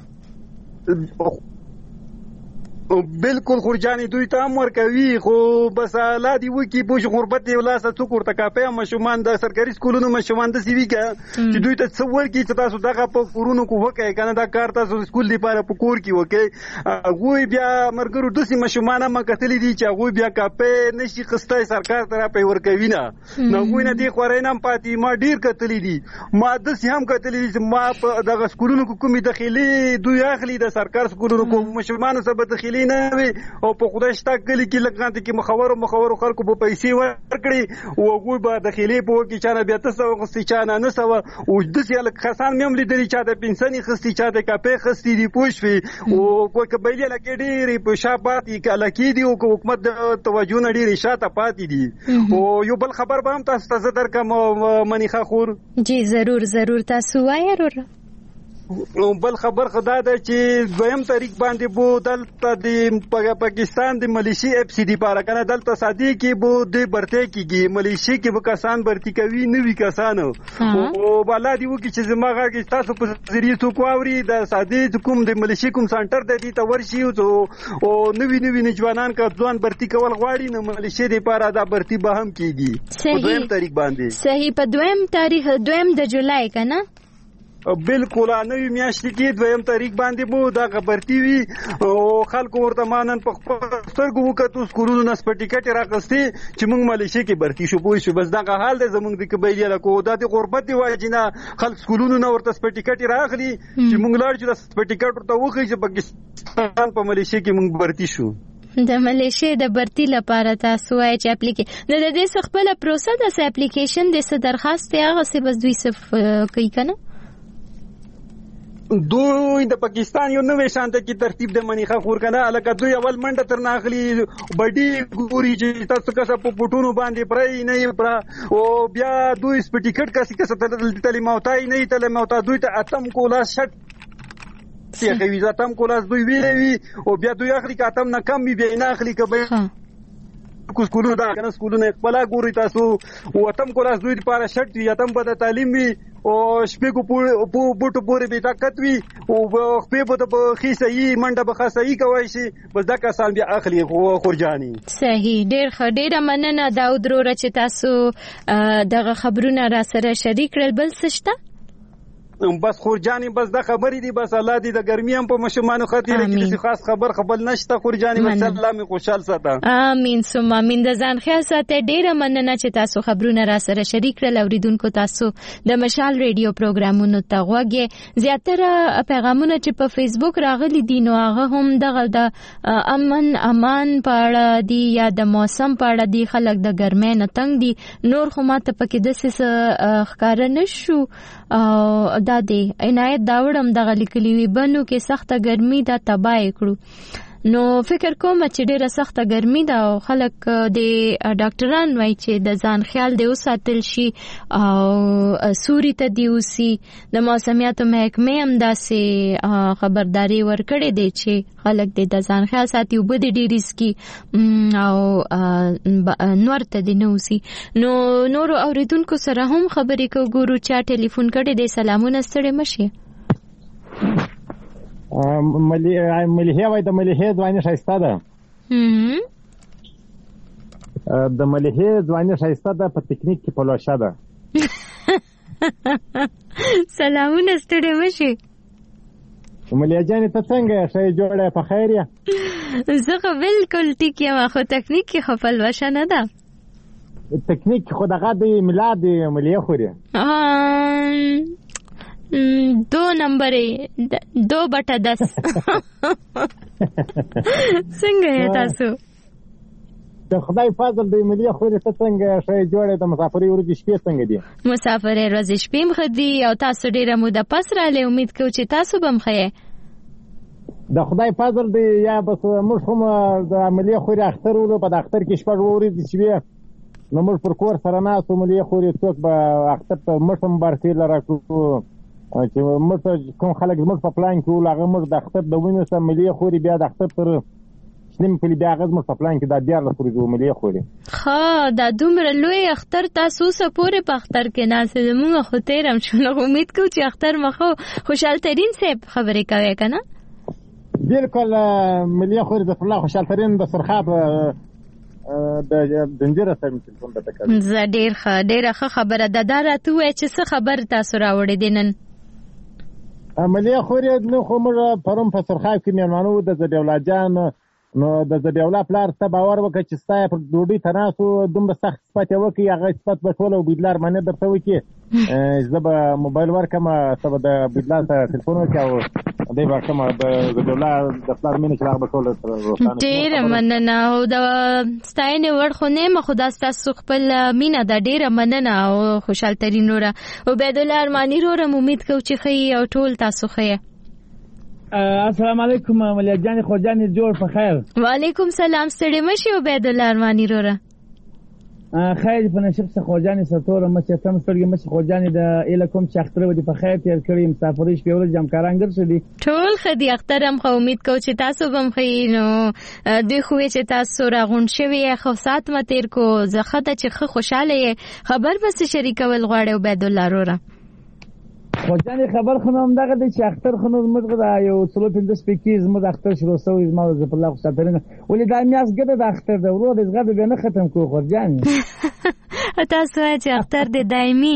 بالکل خورجانې دوی ته هم ورکوي خو بس الله دې وکړي پوه شو غربت دی لاسه څوک ورته کاپی ماشومان د سرکاري سکولونو ماشومان داسې وي که چې دوی ته څه ورکړي چې تاسو دغه په کورونو کې وکړئ که نه دا کار تاسو سکول لپاره په کور کې وکړئ هغوی بیا ملګرو داسې ماشومان هم کتلي دي چې هغوی بیا کاپی نشي اخیستی سرکار ته راپی ورکوي نه نو هغوی نه دې خوارۍ نه هم پاتې ما ډېر کتلي دي ما داسې هم کتلي دي چې ما په دغه سکولونو کې کومې دخیلې دوی اخلي د سرکار سکولونو کې ماشومانو سره به دخیلې نه وي او په خدای شته کلی کې لګانته کې مخورو خلکو په پیسې ورکړي او هغوی به دخیلې په وکړي چا نه بیا 300 اخیستي چا نه 900 او داسې هلک کسان مې هم لیدلي چا د پنسن اخیستي چا د کاپۍ اخیستي دي پوه شوې او قبایلي علاقې ډېرې په شا پاتې علاقې دي او حکومت د توجه نه ډېرې شاته پاتې دي او یو بل خبر به هم تاسو ته زه درکړم منیخا خور جی ضرور تاسو وایئ وروره بل خبر خدا ده چې دویم تاریخ باندې بو دلته د پاکستان د ملیشي اف سی ډي پاره کنه دلته سادي کې بو د برته کېږي ملیشي کې به کسان برتی کوي نوې کسان او بالا دی وکي چې زماغه کې تاسو په ذریعہ څوک واوري د سادي کوم د ملیشي کوم سنټر د دې ته ورشي او نوې نوجوانان کا ځوان برتی کول غواړي نو ملیشي د پاره دا برتی به هم کېږي په دویم تاریخ باندې صحیح په دویم تاریخ دویم د جولای کنه بالکل نوې میاشت کې دویم تاریخ باندې بو دا خبرتي وي او خلکو ورته مانن په سترګو وکړو سکولونو نه سپټیکټ راغستي چې موږ ملیشي کې برتی شو پوه شو بس دا حال دی زموږ د قبایلی علاقو د غربت دی وایي چې خلک سکولونو نه ورته سپټیکټ راغلي چې موږ لاړ چې سپټیکټ ورته وخی چې پاکستان په ملیشي کې موږ برتی شو د ملیشي د برتی لپاره تاسو وایي چې اپلیکیشن د دې څه خپل پروسه د اپلیکیشن د څه درخواست هغه څه بس دوی څه کوي کنه دوی د پاکستان یو نوې شانته کې ترتیب د منیخه خور کنه الکه دوی اول منډه تر ناخلی بډي ګوري چې تاسو کسه په پټونو باندې پرې نه پر او بیا دوی سپټیکټ کسه تعلیم اوتای نه تعلیم اوتا دوی ته اتم کولا شټ څه کوي اتم کولا دوی وی او بیا دوی اخلي کاتم نه کم بیا نه اخلي کبه کو سکولونو دا کنه سکولونه خپل ګوري تاسو او اتم کولا دوی لپاره شټ وي اتم په تعلیم وي او شپې کو بوټو پورې به طاقت وي او خپې په خيسي منډه به خاصي کوي شي بس دا کسان بیا اخلي خورجاني صحیح ډېر مننه داود وروره چې تاسو دغه خبرونه را سره شریک کړل بل څه شته بس خورجاني بس دا خبرې دي بس الله دې د ګرمي هم په مشمانو خاطر کې خاص خبر نشته خورجاني بس الله می خوشحال ساته امين ثم امين د ځان خیال ساته ډیره مننه چې تاسو خبرونه را سره شریک کړل اوریدونکو تاسو د مشال ریډیو پروګرامونو ته غوږی زیاتره پیغامونه چې په فیسبوک راغلي دي نو هغه هم دغه د امان په اړه دي یا د موسم په اړه دي خلک د ګرمۍ نه تنګ دي نور خو ماته پکې د څه ښکار نشو دا دی عنایت داوړم دغه لیکلی وی بنو کې سخته ګرمي دا تباہ کړو نو فکر کوم چې ډیره سخته ګرمي ده او خلک د ډاکټران وایي چې د ځان خیال دی وساتل شي او سوري ته دی وسی د موسمیاتو محکمې هم داسې خبرداري ورکړې دی چې خلک د ځان خیال ساتي او بده ډیری سکي او نور ته دی نو وسی نو نور اوریدونکو سره هم خبرې کو ګورو چا ټلیفون کړي دی سلامونه ستړي مشي مليحه وای د مليحه ځواني شایسته ده د مليحه ځواني شایسته ده په ټیکنیک کې پلوشه ده سلامونه ستړي مشي مليحه جان ته څنګه شې جوړه په خیر یا زه بالکل ټیک یم خو ټیکنیک کې خپل وشه نه ده ټیکنیک خو دغه د میلاد مليحه خوري 2 نمبر 2/10 څنګه تاسو د خدای فضل د مليحه خوري ته څنګه شې جوړه د مسافرۍ ورځې شپې څنګه دي مسافرۍ ورځې شپې مخدي او تاسو ډیره موده پس را لې امید کوم چې تاسو بم خې د خدای فضل دی یا بس موږ هم د مليحه خوري اختر ولو په اختر کې شپږ ورځې شوي نو موږ پر کور سره ناسو مليحه خوري څوک به اختر ته مشم برتي لراکو چې موږ کوم خلک موږ په پلان کې ولغه موږ د اختر د وینې سره مليحه خوري بیا د اختر تر سلیم په بیا غز موږ په پلان کې د بیا له خوري د مليحه خوري ها دا دومره لوی اختر تاسو سره پوره په اختر کې ناسه موږ خو تیرم شنو امید کوم چې اختر مخه خوشحال ترين سه خبرې کوي کنه بالکل مليحه خوري د الله خوشحال ترين د سرخاب د دنجره سره تلیفون ته کړ زه ډیره خبره ده دا راته وای چې څه خبر تاسو راوړې دینن مليحه خوري نو خو موږ پرم په سرخاب کې میلمانو د زډیولا جان نو د زډیولا پلار ته باور وکړي چې ستا پر ډوډۍ تناسو دومره سخت صفت وکړي هغه صفت به ټول او بدلار باندې درته وکړي زه به موبایل ورکم سبا د بدلار ته تلیفون وکړم او دې ورکم د زډیولا د پلار مینه چې هغه به ټول روښانه ډیره مننه او د ستاینې وړ خو نه خدا ستاسو خپل مینه د ډیره مننه او خوشحال ترين نور او عبد الله ارمانی نور امید کوم چې خي او ټول تاسو خي السلام علیکم مليحه جان خو جان جوړ په خیر وعلیکم سلام ستړي مشي عبد الله ارمانی روره خیر په نشب څخه خو جان ستوره مچ تم ستړي مچ خو جان د الکم چې اختر ودی په خیر تیر کړی مسافرې شپې ورځ جمکاران ګرځي ټول خدي اختر هم خو امید کو چې تاسو بم خینو دوی خو چې تاسو راغون شوی خو سات متیر کو زخه ته چې خوشاله خبر بس شریکول غواړي عبد الله روره خو ځانې خبر خنوم دغه د چې اختر خنوم موږ دا یو څلو پنځه سپیکیز موږ اختر شروع شوی زما د په الله خو ساترنه ولې دا میاس ګډه د اختر د ورو د زغه به نه ختم کو خو ځانې تاسو چې اختر د دایمي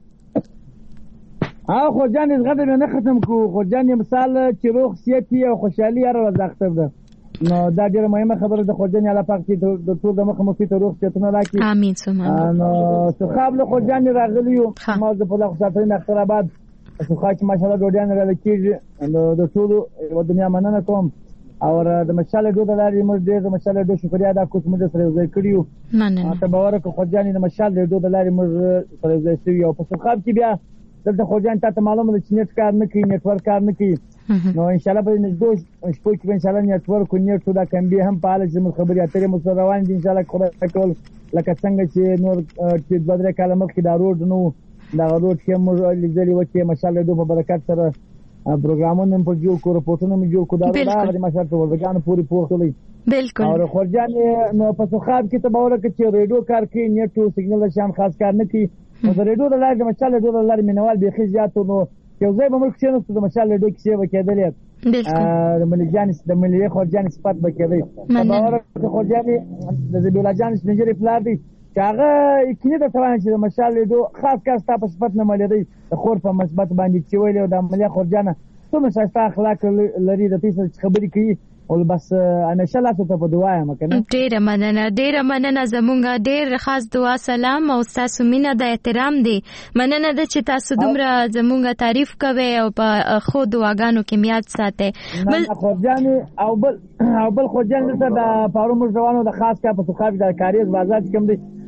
خو ځانې زغه به نه ختم کو خو ځانې مثال چې روغ سیتی او خوشحالي هر ورځ اختر ده نو دا ډیره مهمه خبره ده خو ځانې الله پاک چې د ټول د مخ مفي ته روغ سیتونه راکړي امين سمه نو څو قبل خو ځانې راغلیو ما د په الله خو ساترنه اختر آباد خو خاص ماشاءالله ډوډۍ نه راکېږي د ټول د دنیا مننه کوم او د مشاله دوه لارې موږ ډېر د مشاله دوه شکریا ادا کوم موږ سره ځای کړیو مننه ته باور کو خو ځانې د مشاله دوه لارې موږ سره ځای شوی او په خاب کې بیا دلته خو ځان ته معلومه ده چې نت کار نه کوي نتورک کار نه کوي نو ان شاء الله به نږدې شپږ کې ان شاء الله نتورک او نت دا کم به هم پاله چې موږ خبرې اترې مو سره روان دي ان شاء الله خدای ټول لکه څنګه چې نور چې بدره کاله مخکې دا روډ نو دا روډ کې موږ لیدلې و چې ماشاءالله دوه په برکت سره پروګرامونه په جوړ کړو رپورټونه مې جوړ کړو دا ماشاءالله ورګان پوری پوښتلې بالکل او خورجان نو په خواب کې ته باور کې ریډیو کار کوي نیټو سیګنل شام خاص کار نه کوي نو د ریډیو د لارې ماشاءالله دوه لارې مینوال به خې زیاتو نو یو ځای به موږ شنو د ماشاءالله دوه کې وکړلې د مليجان د ملي خورجان صفات بکړي باور کې خورجان د بلجان نجری پلار دی هغه کینه د توان چې مشال دو خاص کار ستاسو په صفت نه ملي دی خور په مثبت باندې چې ویل د عملیه خورجانه څومره شایسته اخلاق لري د تاسو خبرې کوي او بس انا شاله ته په دعا یم کنه ډیره مننه زمونږه ډیر خاص دعا سلام او تاسو مینه د احترام دی مننه د چې تاسو دومره زمونږه تعریف کوي او په خو دعاګانو کې میاد ساتي بل خورجانه او بل خورجانه ته د پارو مجوانو د خاص کار په څخه د کاریز بازار کوم دی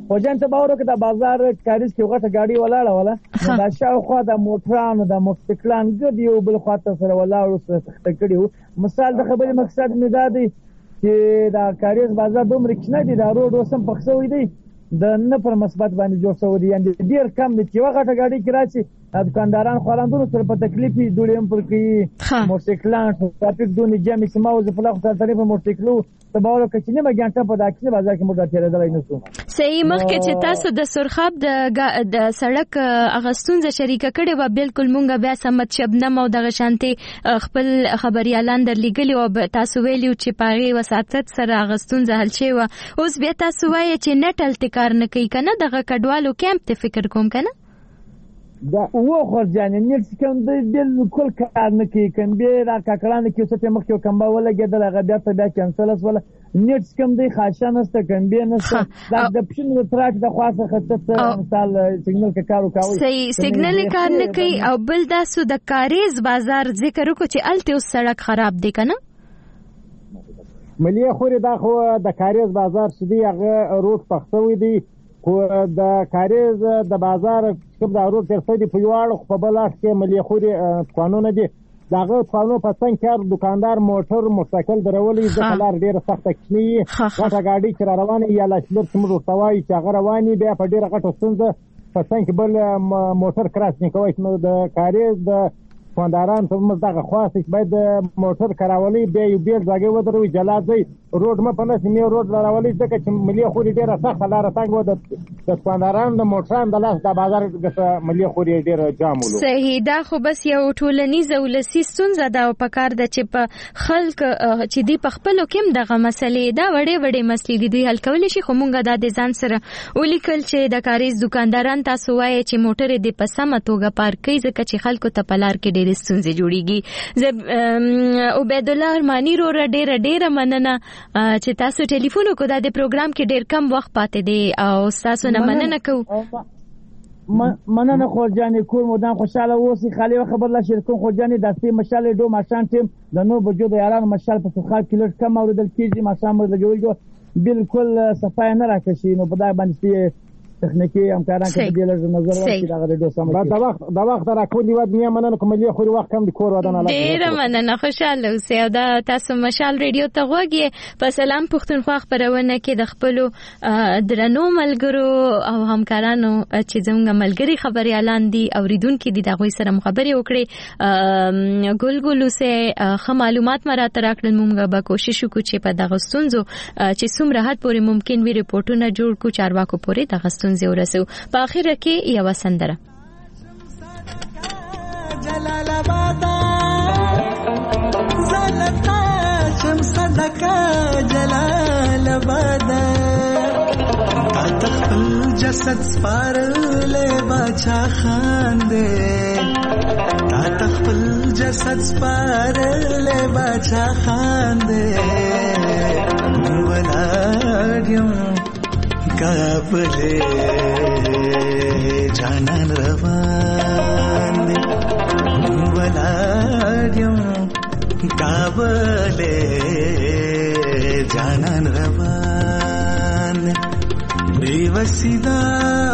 خو جان ته باور وکړه بازار کاریز کې وغټه ګاډي ولاړه ولا دا شاوخوا د موټرانو د موټرسایکلان ګډ یو بل خواته سره ولاړو سخت کړیو مثال د خبرې مقصد مې دا دی چې دا کاریز بازار دومره کښنه دي دا روډ اوسم پخښوي دی د نه پر مثبت باندې جوړ شوی دی یعنی ډیر کم دي چې وغټه ګاډي کې راشي دکانداران خورندونو سره په تکلیفي دوړم پر کې موټرسایکلان ټرافیک دونی جامې سماوز په لغه تر طرفه موټرسایکلو ته باور کوي چې نه مګانټه په داخلي بازار کې موټر تیرېدلای نه شو صحیح مخکې چې تاسو د سرخاب د سړک اغستونزه شریکه کړې و بالکل مونږه بیا سمت شبنم او دغه شانتي خپل خبريالان درلګلی او تاسو ویلو چې پاغي وساتت سره اغستونزه حل شي و اوس بیا تاسو وایي چې نټل تکار نه کوي کنه دغه کډوالو کیمپ ته فکر کوم کنه دا و خرجان نیت کوم د بالکل کار نه کوي کوم به را کاکړان کې څه ته مخ کوم به ولګیدل هغه بیا ته بیا کینسلس ولا نیت کوم دی خاصه نسته کوم به نسته دا د پښین وتراک د خاصه خطه مثال سیګنل کې کارو کوي صحیح سیګنل کار نه کوي او بل داسو د کاریز بازار ذکر وکړو چې الته اوس سړک خراب دی کنه ملي خوري دا خو د کاریز بازار شدي هغه روټ پخښوي دی خو د کاریز د بازار کوم دا روټ تر څو دی په یوړ په بلاش کې ملي خوري قانون دی داغه قانون په څنګه کار دکاندار موټرسایکل درولې د خلار ډیره سخت کښنی غټه گاډي چې روانه یا لاشلر څومره ورتوي چې هغه رواني بیا په ډیره غټه ستونزه په څنګه بل موټر کراس نه کوي نو د کاریز د خوانداران ته موږ دغه خاص باید موټر کراولي بیا یو بیل ځای ودروي جلازي روډ ما په نس می روډ راولي ځکه چې ملي خوري ډیره سخت لار تنګ و د خوانداران د موټران د لاس د بازار د ملي خوري ډیره جامولو صحیح دا خو بس یو ټولنیزه ولسی ستونزه دا په کار د چې په خلک چې دی په خپل کوم دغه مسلې دا وړې مسلې دي حل کول شي خو مونږه د ځان سره ولیکل چې د کاریز دکانداران تاسو وایي چې موټر دې په سمه توګه پارک کوي ځکه چې خلکو ته پلار کې ستونزې جوړیږي عبید الله ارمانی رو ډېر مننه چې تاسو ټلیفون وکړو د پروګرام کې ډېر کم وخت پاتې دی او تاسو نه مننه کوم مننه خورجانې کور مودان خوشاله اوسئ خالي خبر لا شرکون خورجانې داسې مشال دو ماشان ټیم د نو بجو د یاران مشال په سرخاب کې لږ کم اوریدل کېږي ماشام لګوي بالکل صفای نه راکشي نو په دا باندې تخنیکی همکاران کې د لږ نظر ورکړي دا غوډه سم دا وخت راکولي ود نه مننه کوم لري خوري وخت کم د کور ودان الله ډیر مننه خوشاله اوسئ او دا تاسو مشال ریډیو ته غوږی په سلام پښتونخوا خبرونه کې د خپل درنو ملګرو او همکارانو چې زموږ ملګری خبريالان دي اوریدونکو دي دا غوي سره خبرې وکړي ګل اوسه خه معلومات مراته راکړل موږ به کوشش وکړو چې په دغه ستونزو چې څومره حد پورې ممکن وي ریپورتونه جوړ کو چارواکو پورې دغه ستونزې ورسو په اخر کې یو سندره جلال آباد زلتا شمصدکا جلال آباد تا تخپل جسد سپارلې باچا خان دې تا تخپل جسد سپارلې باچا خان دې ولادم کابله جانان روان دی ولادم کابله جانان روان دی وسیدا